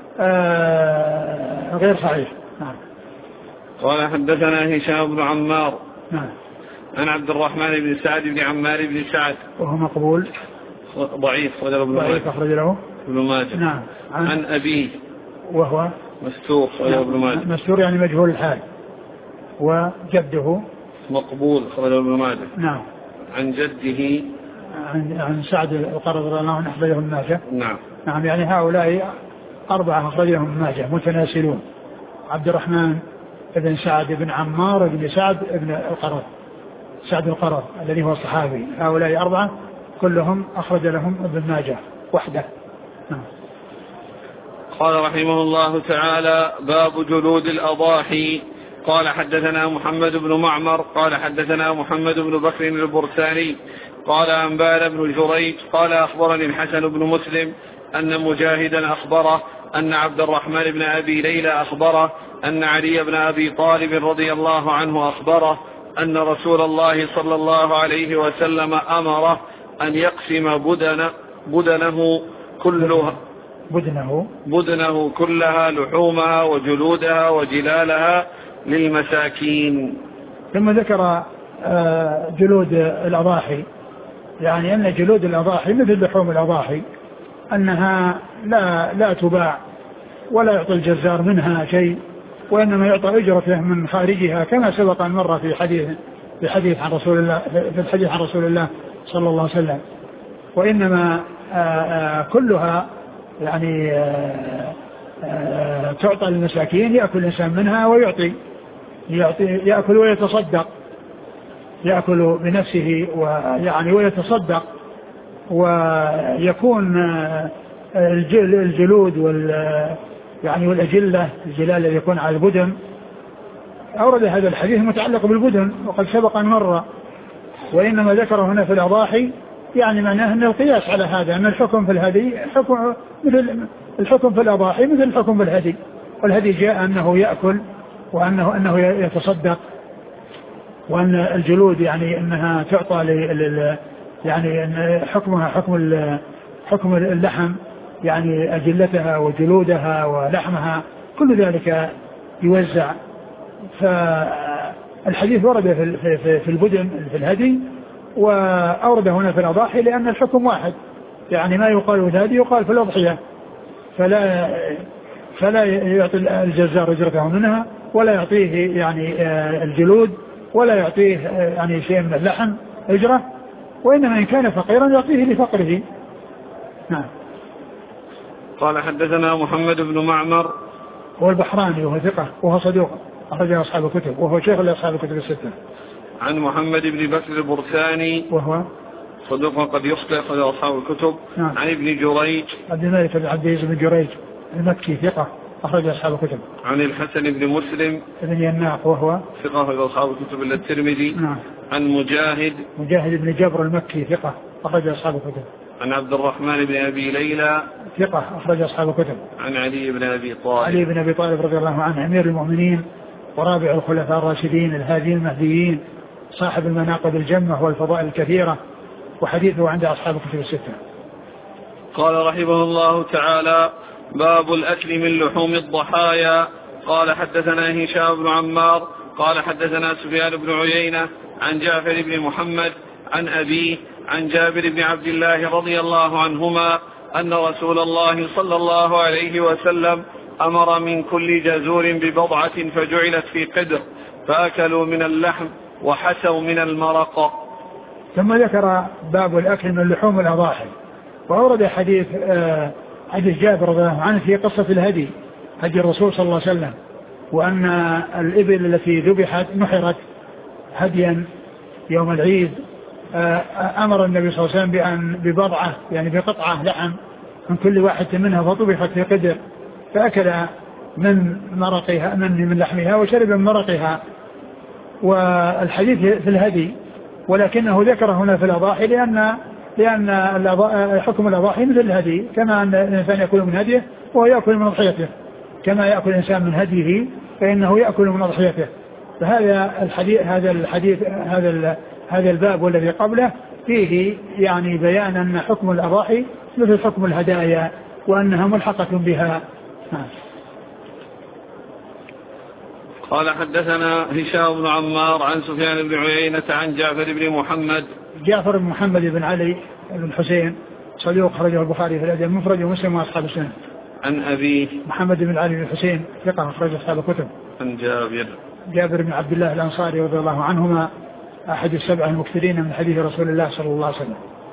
غير صحيح. نعم. قال حدثنا هشام بن عمار. نعم. عن عبد الرحمن بن سعد بن عمار بن سعد وهو مقبول ضعيف أخرج له ابن ماجه. نعم. عن أبيه وهو مستور ابن ماجه. مستور يعني مجهول الحال وجده مقبول أخرجه ابن ماجه. نعم. عن جده عن سعد القرظ رضي الله عنه أخرجه ابن ماجه. نعم يعني هؤلاء 4 أخرجهم ابن ماجه متناسلون عبد الرحمن بن سعد بن عمار بن سعد بن القرظ سعد القرظ الذي هو الصحابي هؤلاء 4 كلهم أخرج لهم ابن ماجه وحده. نعم. قال رحمه الله تعالى باب جلود الأضاحي. قال حدثنا محمد بن معمر قال حدثنا محمد بن بكر البرساني قال أنبانا بن جريج قال أخبرني الحسن بن مسلم أن مجاهدا أخبره أن عبد الرحمن بن أبي ليلى أخبره أن علي بن أبي طالب رضي الله عنه أخبره أن رسول الله صلى الله عليه وسلم أمره أن يقسم بدنه كلها لحومها وجلودها وجلالها للمساكين. ثم ذكر جلود الأضاحي يعني أن جلود الأضاحي مثل لحوم الأضاحي أنها لا تباع ولا يعطي الجزار منها شيء وإنما يعطى أجرته من خارجها كما سبق أن مر في الحديث عن رسول الله صلى الله عليه وسلم. وإنما كلها يعني تعطى للمساكين، يأكل الإنسان منها ويعطي، يأكل ويتصدق، يأكل بنفسه ويعني ويتصدق، ويكون الجلود يعني والأجلة، الجلال الذي يكون على البدن. أورد هذا الحديث متعلق بالبدن وقد سبق أن مر، وإنما ذكر هنا في الأضاحي يعني معناه أن القياس على هذا، أن الحكم في الهدي حكم مثل الحكم في الأضاحي مثل الحكم في الهدي، والهدي جاء أنه يأكل وأنه يتصدق، وأن الجلود يعني أنها تعطى يعني أن حكمها حكم اللحم، يعني أجلتها وجلودها ولحمها كل ذلك يوزع. فالحديث ورد في البدن في الهدي، وأورد هنا في الأضاحي لأن الحكم واحد، يعني ما يقال في الهدي يقال في الأضحية، فلا يعطي الجزار أجرته منها، ولا يعطيه يعني الجلود، ولا يعطيه يعني شيء من اللحم أجرة، وإنما إن كان فقيرا يعطيه لفقره. نعم. قال حدثنا محمد بن معمر هو البحراني وهو ثقة وهو صدوق أخرج أصحاب الكتب وهو شيخ لأصحاب الكتب الستة. عن محمد بن بكر البرساني وهو صدوق قد يخطئ أخرج أصحاب الكتب. نعم. عن ابن جريج عبد الملك بن عبد العزيز بن جريج المكي ثقة أخرج أصحاب الكتب. عن الحسن بن مسلم بن يناق وهو ثقة أخرج أصحاب الكتب إلا الترمذي. نعم. عن مجاهد بن جبر المكي ثقة أخرج أصحاب الكتب. عن عبد الرحمن بن أبي ليلى ثقة أخرج أصحاب الكتب. عن علي بن أبي طالب رضي الله عنه أمير المؤمنين ورابع الخلفاء الراشدين الهاديين المهديين صاحب المناقب الجمة والفضائل الكثيرة، وحديثه عند أصحاب الكتب الستة. قال رحمه الله تعالى: باب الأكل من لحوم الضحايا. قال حدثنا هشام بن عمار قال حدثنا سفيان بن عيينة عن جعفر بن محمد عن أبيه عن جابر بن عبد الله رضي الله عنهما أن رسول الله صلى الله عليه وسلم أمر من كل جزور ببضعة فجعلت في قدر فأكلوا من اللحم وحسوا من المرق. ثم ذكر باب الأكل من لحوم الأضاحي، وأورد حديث جابر رضي الله عنه في قصة الهدي، هدي الرسول صلى الله عليه وسلم، وأن الإبل التي ذبحت نحرت هديا يوم العيد، أمر النبي صلى الله عليه وسلم ببضعة يعني بقطعة لحم من كل واحد منها فطبخت في قدر، فأكل من مرقها من لحمها وشرب من مرقها. والحديث في الهدي، ولكنه ذكر هنا في الأضاحي لأن حكم الأضاحي مثل الهدي، كما أن الإنسان يأكل من هديه وهو يأكل من أضحيته، كما يأكل الإنسان من هديه فإنه يأكل من أضحيته. فهذا هذا الباب والذي قبله فيه يعني بيان أن حكم الأضاحي مثل حكم الهدايا وأنها ملحقة بها. قال حدثنا هشام بن عمار عن سفيان بن عيينة عن جعفر بن محمد بن علي بن حسين صدوق أخرجه البخاري في الأدب المفرد ومسلم وأصحاب السنن. عن أبيه محمد بن علي بن حسين ثقة أخرج أصحاب الكتب. عن جابر بن عبد الله الأنصاري رضي الله عنهما أحد السبعة المكثرين من حديث رسول الله صلى الله عليه وسلم.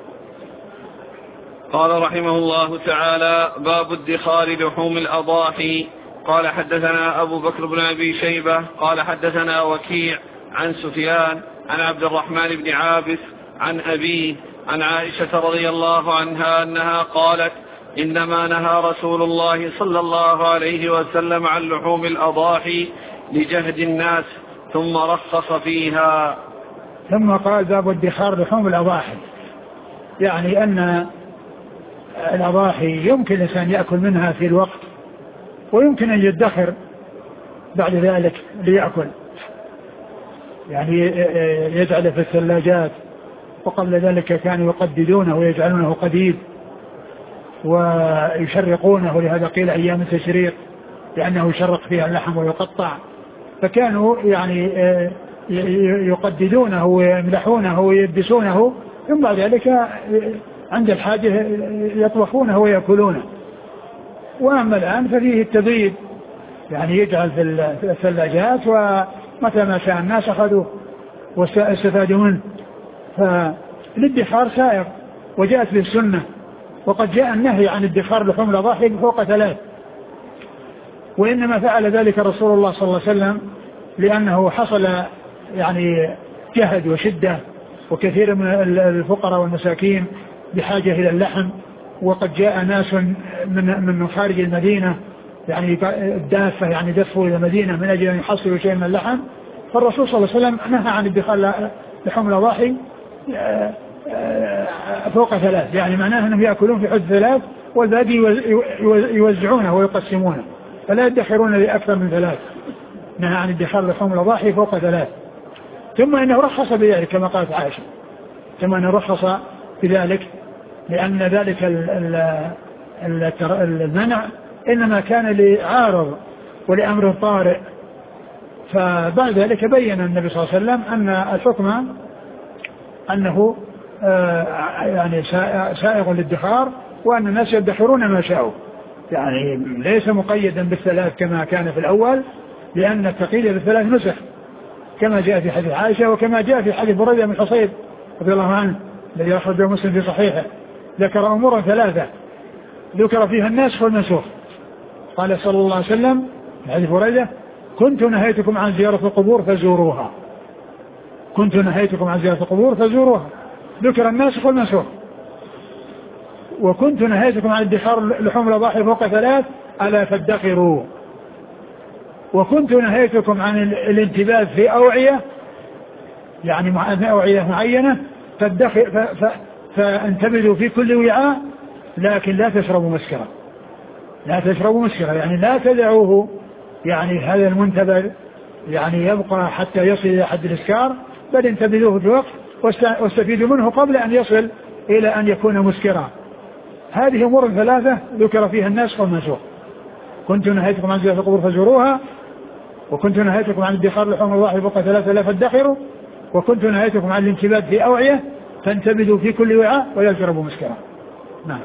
قال رحمه الله تعالى: باب ادخار لحوم الأضاحي. قال حدثنا أبو بكر بن أبي شيبة قال حدثنا وكيع عن سفيان عن عبد الرحمن بن عابس عن أبيه عن عائشة رضي الله عنها أنها قالت: إنما نهى رسول الله صلى الله عليه وسلم عن لحوم الأضاحي لجهد الناس ثم رخص فيها. ثم قال: باب ادخار لحوم الأضاحي، يعني أن الأضاحي يمكن الإنسان يأكل منها في الوقت، ويمكن أن يدخر بعد ذلك ليأكل، يعني يجعل في الثلاجات، وقبل ذلك كانوا يقددونه ويجعلونه قديد ويشرقونه، لهذا قيل أيام التشريق لأنه يشرق فيها اللحم ويقطع، فكانوا يعني يقددونه ويملحونه ويلبسونه، ثم بعد ذلك عند الحاجة يطبخونه ويأكلونه. وأما الآن ففيه التبييض، يعني يجعل في الثلاجات ومتى ما شاء الناس أخذوه واستفادوا منه. فالادخار سائر وجاءت به السنة، وقد جاء النهي عن ادخار لحوم الأضاحي فوق 3، وإنما فعل ذلك رسول الله صلى الله عليه وسلم لأنه حصل يعني جهد وشدة، وكثير من الفقراء والمساكين بحاجة إلى اللحم، وقد جاء ناس من خارج المدينة يعني الدافة يعني دفوا إلى المدينة من أجل أن يحصلوا شيء من اللحم، فالرسول صلى الله عليه وسلم نهى عن ادخار لحوم الأضاحي فوق 3، يعني معناه أنهم يأكلون في حد 3 والباقي يوزعونه ويقسمونه، فلا يدخرون لأكثر من 3. نهى عن ادخار لحوم الأضاحي فوق 3. ثم إنه رخص بذلك كما قالت عائشة، ثم إنه رخص بذلك لأن ذلك المنع إنما كان لعارض ولأمر طارئ. فبعد ذلك بين النبي صلى الله عليه وسلم أن الحكم أنه يعني سائغ للادخار، وأن الناس يدخرون ما شاءوا، يعني ليس مقيدا بال3 كما كان في الأول، لأن التقييد بال3 نسخ كما جاء في حديث عائشة، وكما جاء في حديث بريدة بن الحصيب رضي الله عنه الذي أخرجه مسلم في صحيحه، ذكر أمورا 3 ذكر فيها الناسخ والمنسوخ. قال صلى الله عليه وسلم في حديث بريدة: كنت نهيتكم عن زيارة القبور فزوروها، كنت نهيتكم عن زيارة القبور فزوروها، ذكر الناسخ والمنسوخ. وكنت نهيتكم عن ادخار لحوم الأضاحي فوق 3 ألا فادخروا. وكنت نهيتكم عن الانتباذ في أوعية، يعني أوعية معينة فانتبذوا في كل وعاء، لكن لا تشربوا مسكرا، لا تشربوا مسكرا، يعني لا تدعوه يعني هذا المنتبذ يعني يبقى حتى يصل إلى حد الإسكار، بل انتبذوه في الوقت واستفيدوا منه قبل أن يصل إلى أن يكون مسكرا. هذه أمور 3 ذكر فيها الناسخ والمنسوخ. كنت نهيتكم عن زيارة القبور فزوروها، وكنت نهيتكم عن ادخار لحوم الأضاحي فوق 3 لا فادخروا، وكنت نهيتكم عن الانتباه في أوعية فانتبذوا في كل وعاء ولا تشربوا مسكرا. نعم.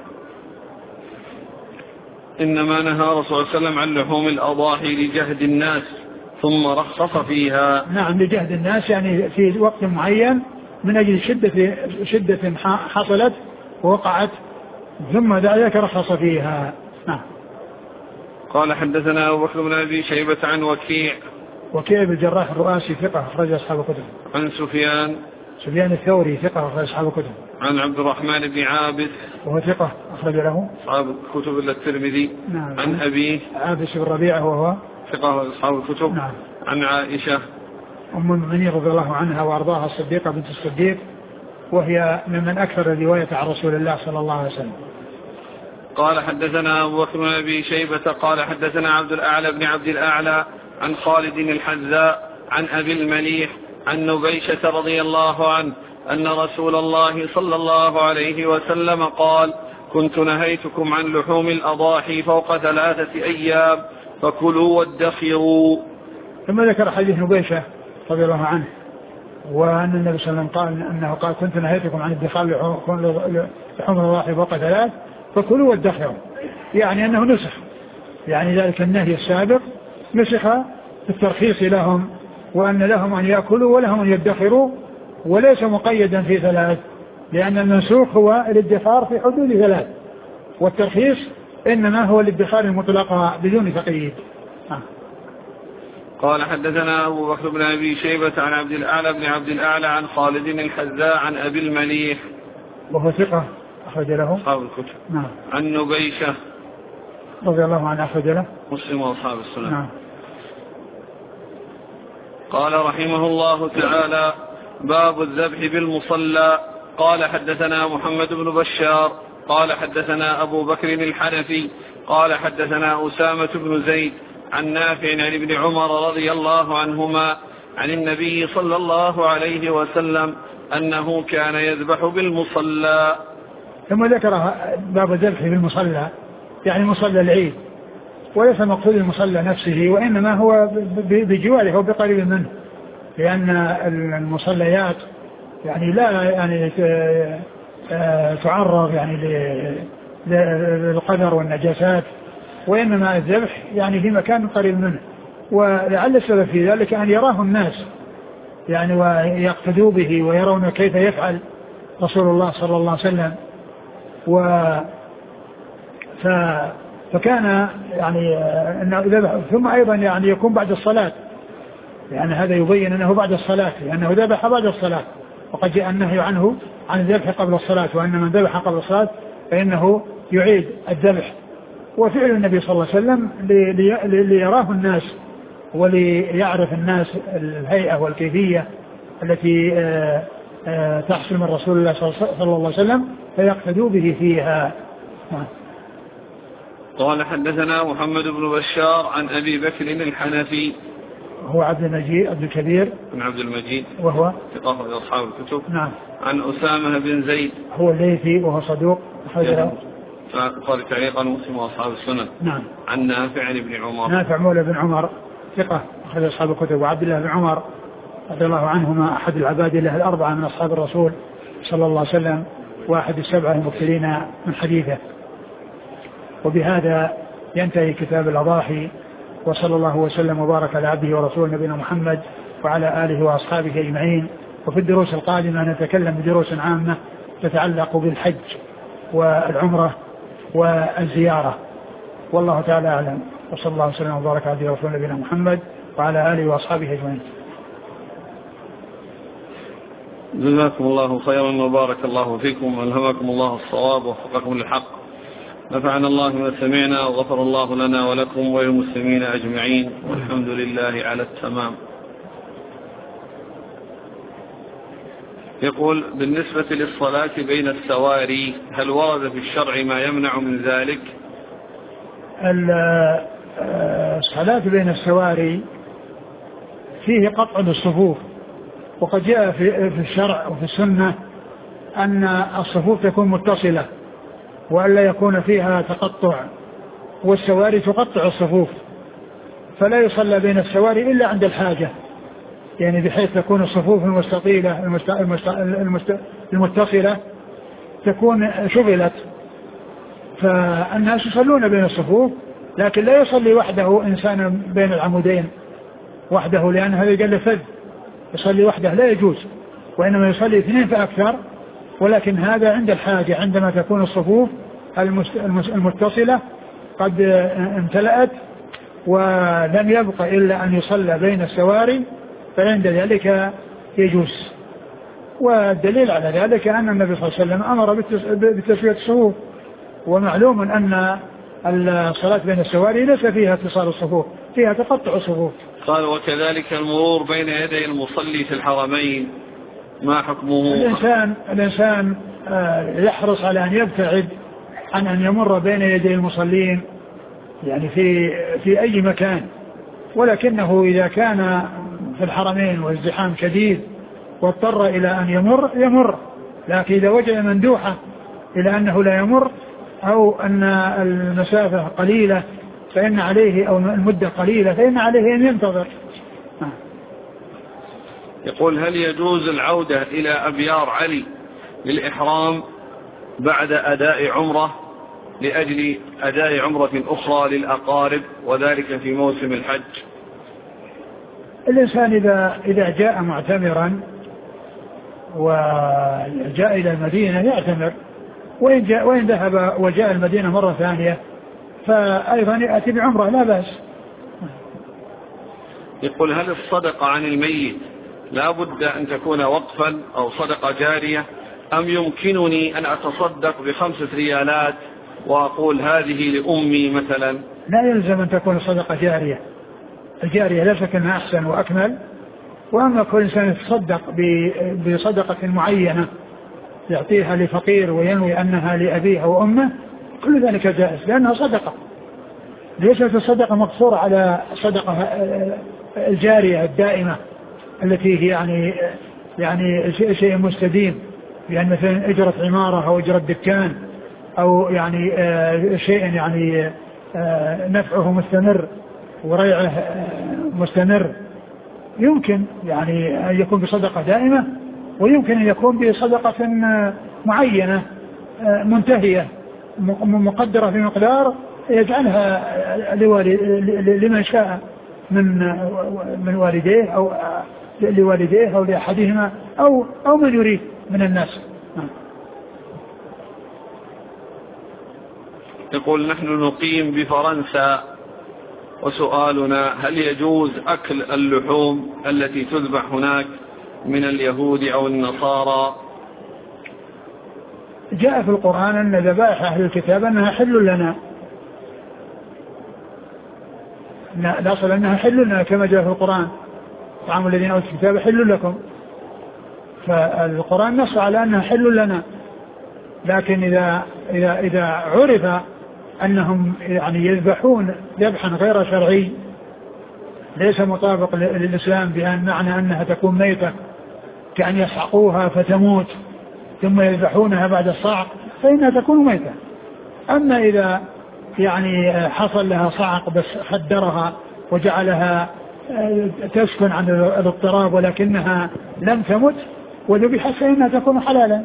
إنما نهى رسول الله صلى الله عليه وسلم عن لحوم الأضاحي لجهد الناس ثم رخص فيها. نعم، لجهد الناس يعني في وقت معين من أجل شدة حصلت ووقعت، ثم ذلك رخص فيها. نعم. قال حدثنا أبو بكر بن أبي شيبة عن وكيع بن الجراح الرؤاسي ثقة أخرج أصحاب الكتب. عن سفيان الثوري ثقة أخرج أصحاب الكتب. عن عبد الرحمن بن عابس وهو ثقة أخرج له أصحاب الكتب إلا الترمذي. نعم. عن أبيه عابس بن ربيعة وهو ثقة أصحاب الكتب. نعم. عن عائشة أم المؤمنين رضي الله عنها وأرضاها الصديقة بنت الصديق، وهي ممن أكثر الرواية عن رسول الله صلى الله عليه وسلم. قال حدثنا أبو بكر بن أبي شيبة قال حدثنا عبد الأعلى بن عبد الأعلى عن خالد الحذاء عن أبي المليح عن نبيشة رضي الله عنه أن رسول الله صلى الله عليه وسلم قال: كنت نهيتكم عن لحوم الأضاحي فوق 3 أيام فكلوا وادخروا. ثم ذكر حديث نبيشة رضي الله عنه، وأن النبي صلى الله عليه وسلم قال أنه قال: كنت نهيتكم عن ادخار لحوم الأضاحي فوق 3 فكلوا وادخروا، يعني أنه نسخ، يعني ذلك النهي السابق نسخ الترخيص لهم، وأن لهم أن يأكلوا ولهم أن يدخروا، وليس مقيدا في 3، لأن المنسوخ هو الادخار في حدود 3، والترخيص إنما هو الادخار المطلق بدون تقييد. قال حدثنا أبو بكر بن أبي شيبة عن عبد الأعلى بن عبد الأعلى عن خالد الحذاء عن أبي المليح وهو ثقة أخرج له أصحاب الكتب. نعم. عن نبيشة رضي الله عنه أخرج له مسلم وأصحاب السنن. نعم. قال رحمه الله تعالى: باب الذبح بالمصلى. قال حدثنا محمد بن بشار قال حدثنا أبو بكر الحنفي قال حدثنا أسامة بن زيد عن نافع عن ابن عمر رضي الله عنهما عن النبي صلى الله عليه وسلم أنه كان يذبح بالمصلى. ثم ذكر باب الذبح بالمصلى، يعني مصلى العيد، وليس مقصود المصلى نفسه، وإنما هو بجواره وبقريب منه، لأن المصليات يعني لا يعني تعرض يعني للقدر والنجاسات، وإنما الذبح يعني في مكان قريب منه. ولعل السبب في ذلك أن يراه الناس يعني ويقتدوا به ويرون كيف يفعل رسول الله صلى الله عليه وسلم. فكان يعني أنه ذبح. ثم أيضا يعني يكون بعد الصلاة، يعني هذا يبين أنه بعد الصلاة لأنه ذبح بعد الصلاة، وقد جاء النهي عنه عن الذبح قبل الصلاة، وأن من ذبح قبل الصلاة فإنه يعيد الذبح. وفعل النبي صلى الله عليه وسلم ليراه الناس وليعرف الناس الهيئة والكيفية التي تحصل من رسول الله صلى الله عليه وسلم فيقتدوا به فيها. قال حدثنا محمد بن بشار عن أبي بكر الحنفي هو عبد المجيد عبد الكبير بن عبد المجيد وهو ثقة أصحاب الكتب. نعم. عن أسامة بن زيد هو الليثي وهو صدوق قال تعليقا مسلم وأصحاب السنن. نعم. عن نافع بن عمر نافع مولى بن عمر ثقة أخرج أصحاب الكتب. وعبد الله بن عمر رضي الله عنهما أحد العباد له الأربعة من أصحاب الرسول صلى الله عليه وسلم وأحد السبعة المكثرين من حديثه. وبهذا ينتهي كتاب الأضاحي، وصلى الله وسلم وبارك على عبده ورسوله نبينا محمد وعلى آله وأصحابه أجمعين. وفي الدروس القادمة نتكلم بدروس عامة تتعلق بالحج والعمرة والزيارة، والله تعالى أعلم. وصلى الله وسلم وبارك على عبده ورسوله نبينا محمد وعلى آله وأصحابه أجمعين. جزاكم الله خيرا وبارك الله فيكم وألهمكم الله الصواب ووفقكم للحق. نفعنا الله ما سمعنا وغفر الله لنا ولكم وللمسلمين أجمعين، والحمد لله على التمام. يقول بالنسبة للصلاة بين السواري هل ورد في الشرع ما يمنع من ذلك؟ الصلاة بين السواري فيه قطع للصفوف، وقد جاء في الشرع وفي السنة أن الصفوف تكون متصلة وألا يكون فيها تقطع، والسواري تقطع الصفوف، فلا يصلى بين السواري إلا عند الحاجة، يعني بحيث تكون الصفوف المستطيلة المتصلة تكون شغلت، فالناس يصلون بين الصفوف، لكن لا يصلي وحده إنسان بين العمودين وحده، لأن هذا يقل فذ، يصلي وحده لا يجوز، وإنما يصلي اثنين فأكثر، ولكن هذا عند الحاجة، عندما تكون الصفوف المتصلة قد امتلأت ولم يبق إلا أن يصلى بين السواري، فعند ذلك يجوز. والدليل على ذلك أن النبي صلى الله عليه وسلم أمر بتسوية الصفوف، ومعلوم أن الصلاة بين السواري ليس فيها اتصال الصفوف، فيها تقطع الصفوف. قال وكذلك المرور بين يدي المصلي في الحرمين ما حكمه؟ الإنسان يحرص على أن يبتعد عن أن يمر بين يدي المصلين يعني في أي مكان، ولكنه إذا كان في الحرمين والزحام شديد واضطر إلى أن يمر، لكن إذا وجد مندوحة إلى أنه لا يمر أو أن المسافة قليلة فإن عليه، أو المدة قليلة فإن عليه أن ينتظر. يقول هل يجوز العودة إلى أبيار علي للإحرام بعد أداء عمرة لأجل أداء عمرة أخرى للأقارب وذلك في موسم الحج؟ الإنسان إذا جاء معتمرا وجاء إلى المدينة يعتمر، وإن ذهب وجاء المدينة مرة ثانية فأيضا يأتي بعمرة لا بأس. يقول هل الصدقة عن الميت لا بد أن تكون وقفا أو صدقة جارية، أم يمكنني أن أتصدق ب5 ريالات وأقول هذه لأمي مثلا؟ لا يلزم أن تكون صدقة جارية، الجارية لا شك أنها أحسن وأكمل. وأما كل إنسان يتصدق بصدقة معينة يعطيها لفقير وينوي أنها لأبيه أو أمه، كل ذلك جائز لأنها صدقة، ليست الصدقة مقصورة على صدقة الجارية الدائمة التي هي يعني شيء مستديم، يعني مثلا أجرة عمارة أو أجرة دكان أو يعني شيء يعني نفعه مستمر وريعه مستمر. يمكن يعني أن يكون بصدقة دائمة، ويمكن أن يكون بصدقة معينة منتهية مقدرة في مقدار يجعلها لمن شاء من والديه أو لوالديه أو لأحدهما أو من يريد من الناس. يقول نحن نقيم بفرنسا وسؤالنا هل يجوز أكل اللحوم التي تذبح هناك من اليهود أو النصارى؟ جاء في القرآن أن ذبائح أهل الكتاب أنها حل لنا، نصل أنها حل لنا كما جاء في القرآن طعام الذين أوتوا الكتاب حل لكم، فالقرآن نص على أنها حل لنا. لكن إذا عرف أنهم يعني يذبحون ذبحا غير شرعي ليس مطابق للإسلام بأن معنى أنها تكون ميتة كأن يصعقوها فتموت ثم يذبحونها بعد الصعق فإنها تكون ميتة. أما إذا يعني حصل لها صعق بس خدرها وجعلها تسكن عن الاضطراب ولكنها لم تمت وذبحت فإنها تكون حلالا.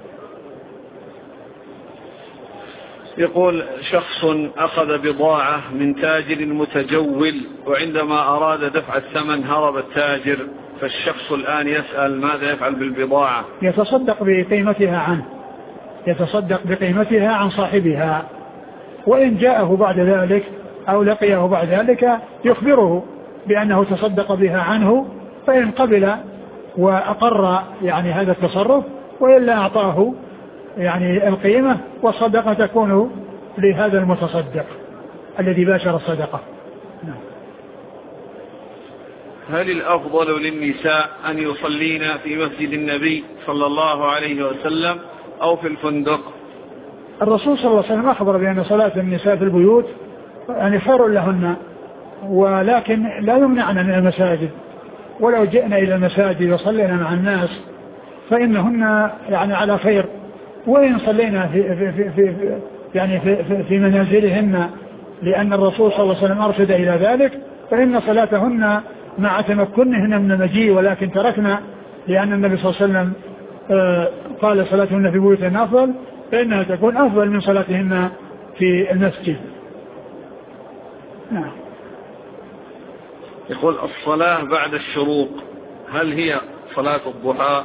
يقول شخص أخذ بضاعة من تاجر متجول وعندما أراد دفع الثمن هرب التاجر، فالشخص الآن يسأل ماذا يفعل بالبضاعة؟ يتصدق بقيمتها عنه، يتصدق بقيمتها عن صاحبها، وإن جاءه بعد ذلك أو لقيه بعد ذلك يخبره بأنه تصدق بها عنه، فإن قبل وأقر يعني هذا التصرف وإلا أعطاه يعني القيمة والصدقة تكون لهذا المتصدق الذي باشر الصدقة. هل الأفضل للنساء أن يصلين في مسجد النبي صلى الله عليه وسلم أو في الفندق؟ الرسول صلى الله عليه وسلم أخبر بأن صلاة النساء في البيوت يعني خير لهن، ولكن لا يمنعن من المساجد، ولو جئنا إلى المساجد وصلينا مع الناس فإنهن يعني على خير، وإن صلينا في منازلهن لأن الرسول صلى الله عليه وسلم أرشد إلى ذلك فإن صلاتهن مع تمكنهن من المجيء، ولكن تركنا لأن النبي صلى الله عليه وسلم قال صلاتهن في بيوتهن أفضل، فإنها تكون أفضل من صلاتهن في المسجد. نعم. يقول الصلاة بعد الشروق هل هي صلاة الضحى؟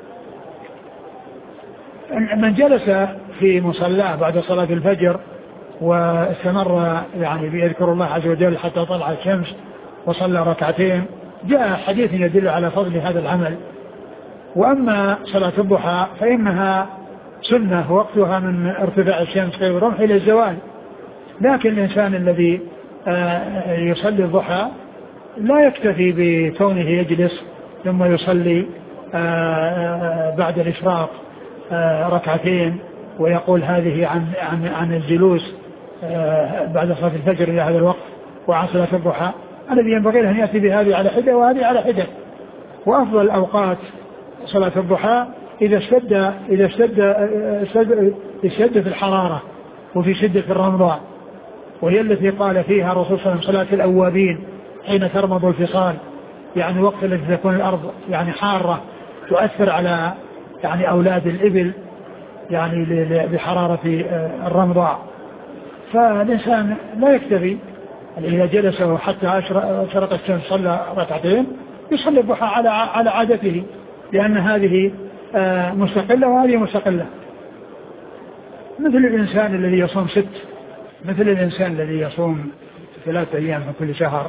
من جلس في مصلاه بعد صلاة الفجر واستمر يعني بيذكر الله عز وجل حتى طلع الشمس وصلى ركعتين جاء حديث يدل على فضل هذا العمل. وأما صلاة الضحى فإنها سنة وقتها من ارتفاع الشمس قيد الرمح إلى الزوال، لكن الإنسان الذي يصلي الضحى لا يكتفي بكونه يجلس ثم يصلي بعد الإشراق ركعتين ويقول هذه عن الجلوس بعد صلاة الفجر إلى هذا الوقت وعن صلاة الضحى. الذي ينبغي له أن يأتي بهذه على حدة وهذه على حدة. وأفضل أوقات صلاة الضحى إذا اشتد في الحرارة وفي شدة الرمضاء، وهي التي قال فيها الرسول صلى الله عليه وسلم صلاة الأوابين حين ترمض الفصال، يعني وقت الذي تكون الأرض يعني حارة تؤثر على يعني أولاد الإبل يعني بحرارة الرمضاء. فالإنسان لا يكتفي إذا جلس حتى شرق الشمس صلى ركعتين، يصلي الضحى على عادته، لأن هذه مستقلة وهذه مستقلة. مثل الإنسان الذي يصوم مثل الإنسان الذي يصوم 3 أيام من كل شهر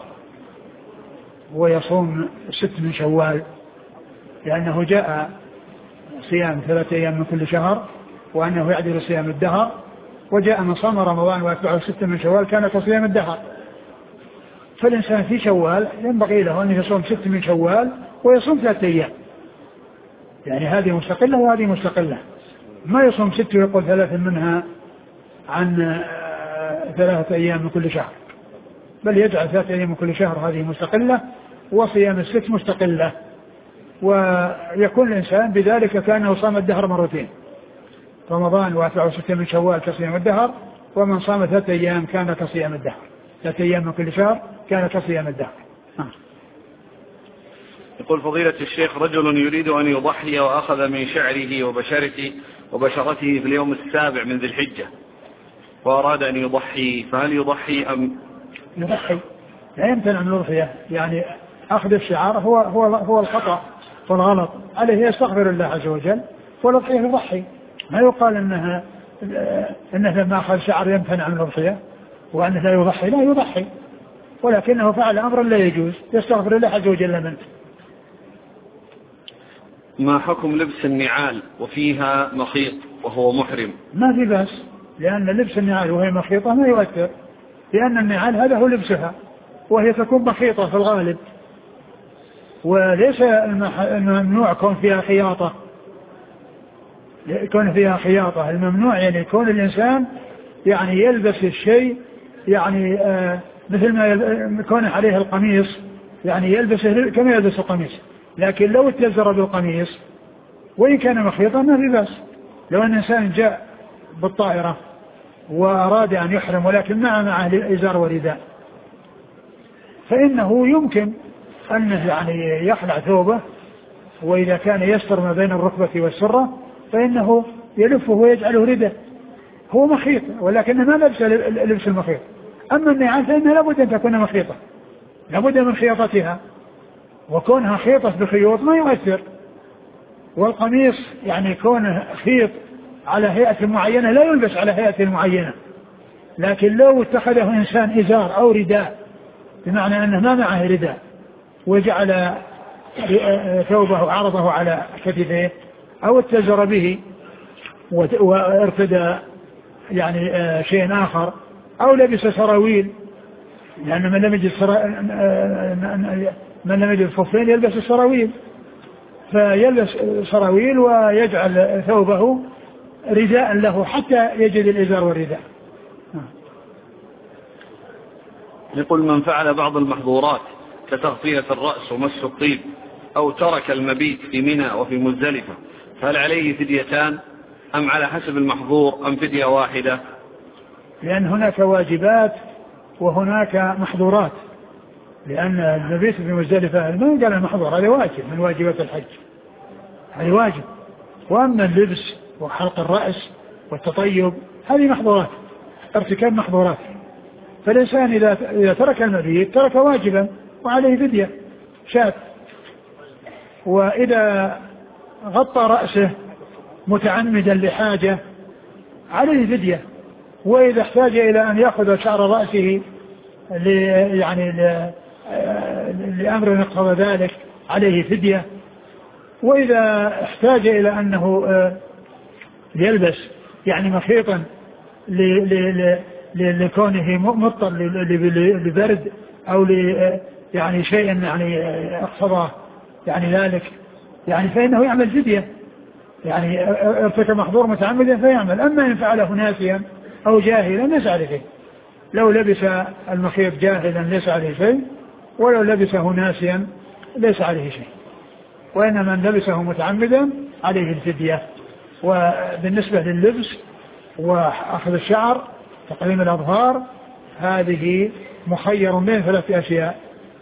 ويصوم 6 من شوال، لأنه جاء صيام 3 أيام من كل شهر وأنه يعدل صيام الدهر، وجاء من صام رمضان ويتبعه 6 من شوال كان كصيام الدهر. فالإنسان في شوال ينبغي له أن يصوم 6 من شوال ويصوم 3 أيام، يعني هذه مستقلة وهذه مستقلة، ما يصوم 6 ويقول 3 منها عن 3 أيام من كل شهر، بل يجعل 3 أيام من كل شهر هذه مستقلة وصيام 6 مستقلة، ويكون الإنسان بذلك كأنه صام الدهر مرتين، رمضان وأتبعه 6 من شوال كصيام الدهر، ومن صام 3 أيام كان كصيام الدهر، 3 أيام من كل شهر كان كصيام الدهر. يقول فضيلة الشيخ رجل يريد أن يضحي وأخذ من شعره وبشرته في اليوم 7 من ذي الحجة، وأراد أن يضحي فهل يضحي أم يضحي؟ لا يمتنع من الأضحية، يعني أخذ الشعار هو الخطأ والغلط، عليه يستغفر الله عز وجل، والأضحية يضحي. ما يقال إنه لما أخذ شعر يمتنع من الأضحية وأنه لا يضحي، لا يضحي، ولكنه فعل أمرا لا يجوز، يستغفر الله عز وجل منه. ما حكم لبس النعال وفيها مخيط وهو محرم؟ ما في بأس، لأن لبس النعال وهي مخيطة ما يؤثر، لأن النعال هذا هو لبسها وهي تكون مخيطة في الغالب، وليس الممنوع كون فيها خياطة، يكون فيها خياطة. الممنوع يعني يكون الإنسان يعني يلبس الشيء يعني مثل ما يكون عليه القميص، يعني يلبسه كما يلبس القميص، لكن لو اتزر بالقميص وإن كان مخيطا ما في بأس. لو أن إنسان جاء بالطائرة وأراد أن يحرم ولكن معه إزار ورداء، فإنه يمكن أنه يعني يخلع ثوبه، وإذا كان يستر ما بين الركبة والسرة فإنه يلفه ويجعله رداء، هو مخيط ولكنه ما لبس المخيط. أما النعال فإنها لابد أن تكون مخيطة، لابد من خياطتها، وكونها خيطة بخيوط ما يؤثر. والقميص يعني كونه خيط على هيئة معينة لا يلبس على هيئة معينة، لكن لو اتخذه إنسان إزار أو رداء بمعنى أنه ما معه رداء وجعل ثوبه عرضه على كتفيه أو اتزر به وارتدى يعني شيء آخر أو لبس سراويل، لأن من لم يجد خفين يلبس السراويل، فيلبس سراويل ويجعل ثوبه رداء له حتى يجد الإزار والرداء. يقول من فعل بعض المحظورات كتغطية الرأس ومس الطيب أو ترك المبيت في منى وفي مزدلفة فهل عليه فديتان أم على حسب المحظور أم فدية واحدة؟ لأن هناك واجبات وهناك محظورات، لأن المبيت في مزدلفة ما قال المحظور، هذا واجب من واجبات الحج، هذا واجب. وأما اللبس وحلق الرأس والتطيب هذه محظورات، ارتكاب محظورات. فالإنسان إذا ترك المبيت ترك واجبا وعليه فدية شاة. وإذا غطى رأسه متعمدا لحاجة عليه فدية. وإذا احتاج إلى أن يأخذ شعر رأسه لأمر اقتضى ذلك عليه فدية. وإذا احتاج إلى أنه يلبس يعني مخيطا لكونه مضطر لبرد أو يعني شيء يعني اقتضى يعني ذلك يعني فإنه يعمل فدية، يعني ارتكب محظور متعمدا فيعمل. أما إن فعله ناسيا أو جاهلا ليس عليه شيء، لو لبس المخيط جاهلا ليس عليه شيء، ولو لبسه ناسيا ليس عليه شيء، وإنما من لبسه متعمدا عليه الفدية. وبالنسبة لللبس وأخذ الشعر تقليم الأظهار هذه مخير بين 3 أشياء: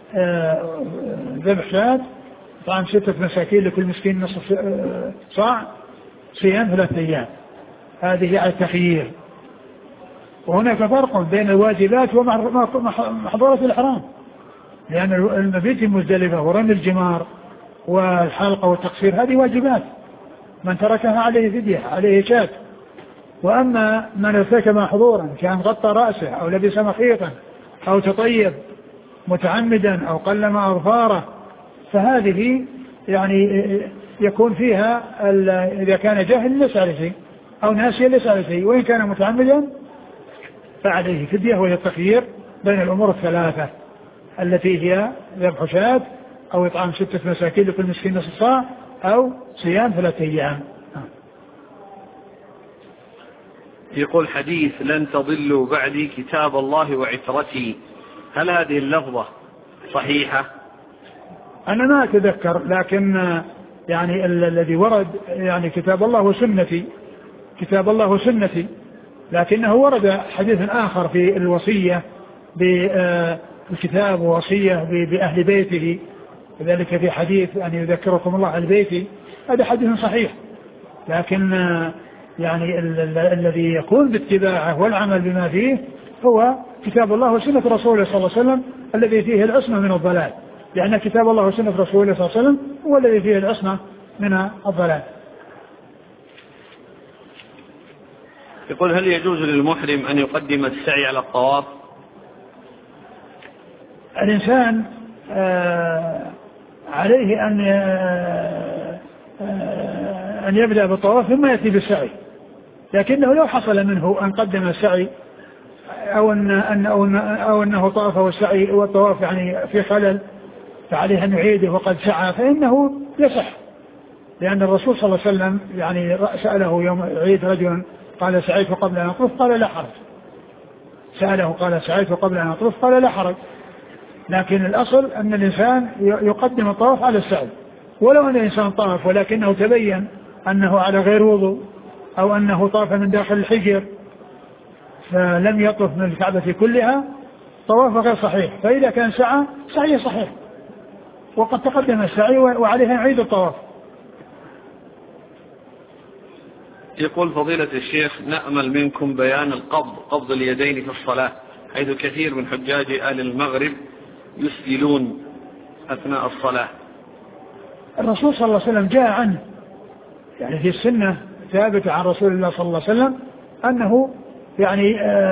ذبح شاة، طعام 6 مساكين لكل مسكين نصف صاع، صيام 3 أيام. هذه على التخيير. وهناك فرق بين الواجبات ومحظورات الإحرام، لأن المبيت المزدلفة ورمي الجمار والحلقة والتقصير هذه واجبات، من تركها عليه فدية عليه شاة. وأما من ارتكب محظورا كان غطى رأسه أو لبس مخيطا أو تطيب متعمدا أو قلم أظفاره فهذه يعني يكون فيها إذا كان جاهل ليس عليه شيء أو ناسيا ليس عليه شيء، وإن كان متعمدا فعليه فدية. وهي التخيير بين الأمور الثلاثة التي هي ذبح شاة أو إطعام 6 مساكين لكل مسكين نصف صاع أو صيام 3 أيام. يقول حديث لن تضلوا بعدي كتاب الله وعترتي، هل هذه اللفظة صحيحة؟ أنا ما أتذكر، لكن يعني الذي ورد يعني كتاب الله وسنتي، كتاب الله وسنتي، لكنه ورد حديث آخر في الوصية بالكتاب ووصية بأهل بيته، وذلك في حديث أن يذكركم الله أهل بيتي، هذا حديث صحيح. لكن يعني الذي يكون باتباعه والعمل بما فيه هو كتاب الله وسنة رسوله صلى الله عليه وسلم الذي فيه العصمة من الضلال، لأن كتاب الله وسنة رسوله صلى الله عليه وسلم هو الذي فيه العصمة من الضلال. يقول هل يجوز للمحرم أن يقدم السعي على الطواف؟ الإنسان عليه أن يبدأ بالطواف ثم يأتي بالسعي، لكنه لو حصل منه أن قدم السعي أو أنه طاف والسعي والطواف يعني في خلل فعليه أن يعيده وقد سعى فإنه يصح، لأن الرسول صلى الله عليه وسلم يعني سأله يوم عيد رجل قال سعيت قبل أن أطوف قال لا حرج، سأله قال سعيت قبل أن أطوف قال لا حرج، لكن الأصل أن الإنسان يقدم الطواف على السعي، ولو أن الإنسان طاف ولكنه تبين أنه على غير وضوء أو أنه طاف من داخل الحجر فلم يطف من الكعبة كلها طواف غير صحيح، فإذا كان سعي صحيح وقد تقدم السعي وعليه أن يعيد الطواف. يقول فضيلة الشيخ نأمل منكم بيان قبض اليدين في الصلاة، حيث كثير من حجاج آل المغرب يسدلون أثناء الصلاة. الرسول صلى الله عليه وسلم جاء عنه يعني في السنة ثابت عن رسول الله صلى الله عليه وسلم أنه يعني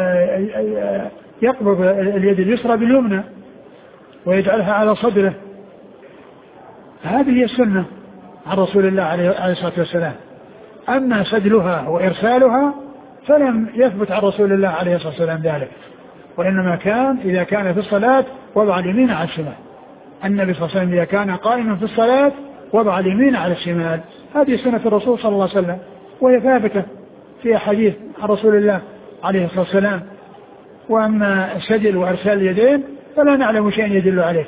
يقبض اليد اليسرى باليمنى ويجعلها على صدره، هذه هي السنة عن رسول الله عليه الصلاة والسلام. أما سدلها وإرسالها فلم يثبت عن رسول الله عليه الصلاة والسلام ذلك، وإنما كان إذا كان في الصلاة وضع اليمين على الشمال، النبي صلى الله عليه وسلم إذا كان قائما في الصلاة وضع اليمين على الشمال، هذه سنة الرسول صلى الله عليه وسلم وهي ثابتة في حديث عن رسول الله عليه الصلاة والسلام. وأما السدل وإرسال اليدين فلا نعلم شيء يدل عليه.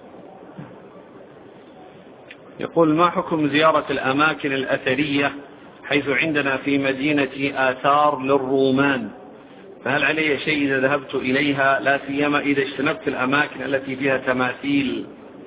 يقول ما حكم زيارة الأماكن الأثرية حيث عندنا في مدينة آثار للرومان، فهل علي شيء إذا ذهبت إليها لا سيما إذا اجتنبت الأماكن التي فيها تماثيل؟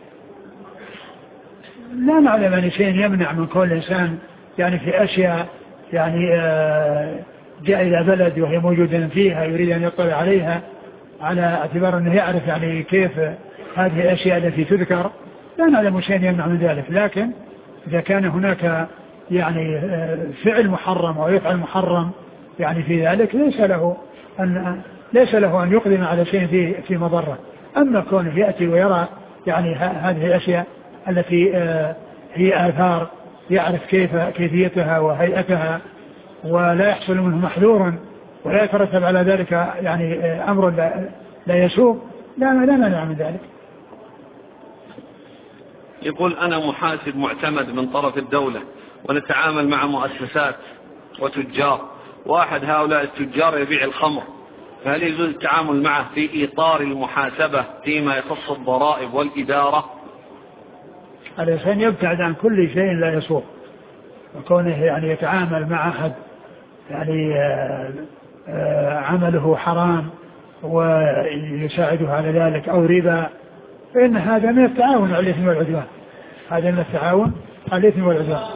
لا نعلم أن شيء يمنع من كل إنسان يعني في أشياء يعني جاء إلى بلد وهي موجودة فيها يريد أن يطلع عليها على اعتبار أنه يعرف يعني كيف هذه الأشياء التي تذكر، لا نعلم شيء يمنع من ذلك. لكن إذا كان هناك يعني فعل محرم أو يفعل محرم يعني في ذلك ليس له أن يقدم على شيء في مضرة. أما كونه يأتي ويرى يعني هذه الأشياء التي هي آثار يعرف كيفيتها وهيئتها ولا يحصل منه محذور ولا يترتب على ذلك يعني أمر لا يسوق، لا نمنع من ذلك. يقول أنا محاسب معتمد من طرف الدولة ونتعامل مع مؤسسات وتجار، واحد هؤلاء التجار يبيع الخمر، فهل يجوز التعامل معه في إطار المحاسبة فيما يخص الضرائب والإدارة؟ الإنسان يبتعد عن كل شيء لا يسوق، وكونه يعني يتعامل مع أحد يعني عمله حرام ويساعده على ذلك أو ربا، فإن هذا من التعاون على الإثم والعدوان، هذا من التعاون على الإثم والعدوان.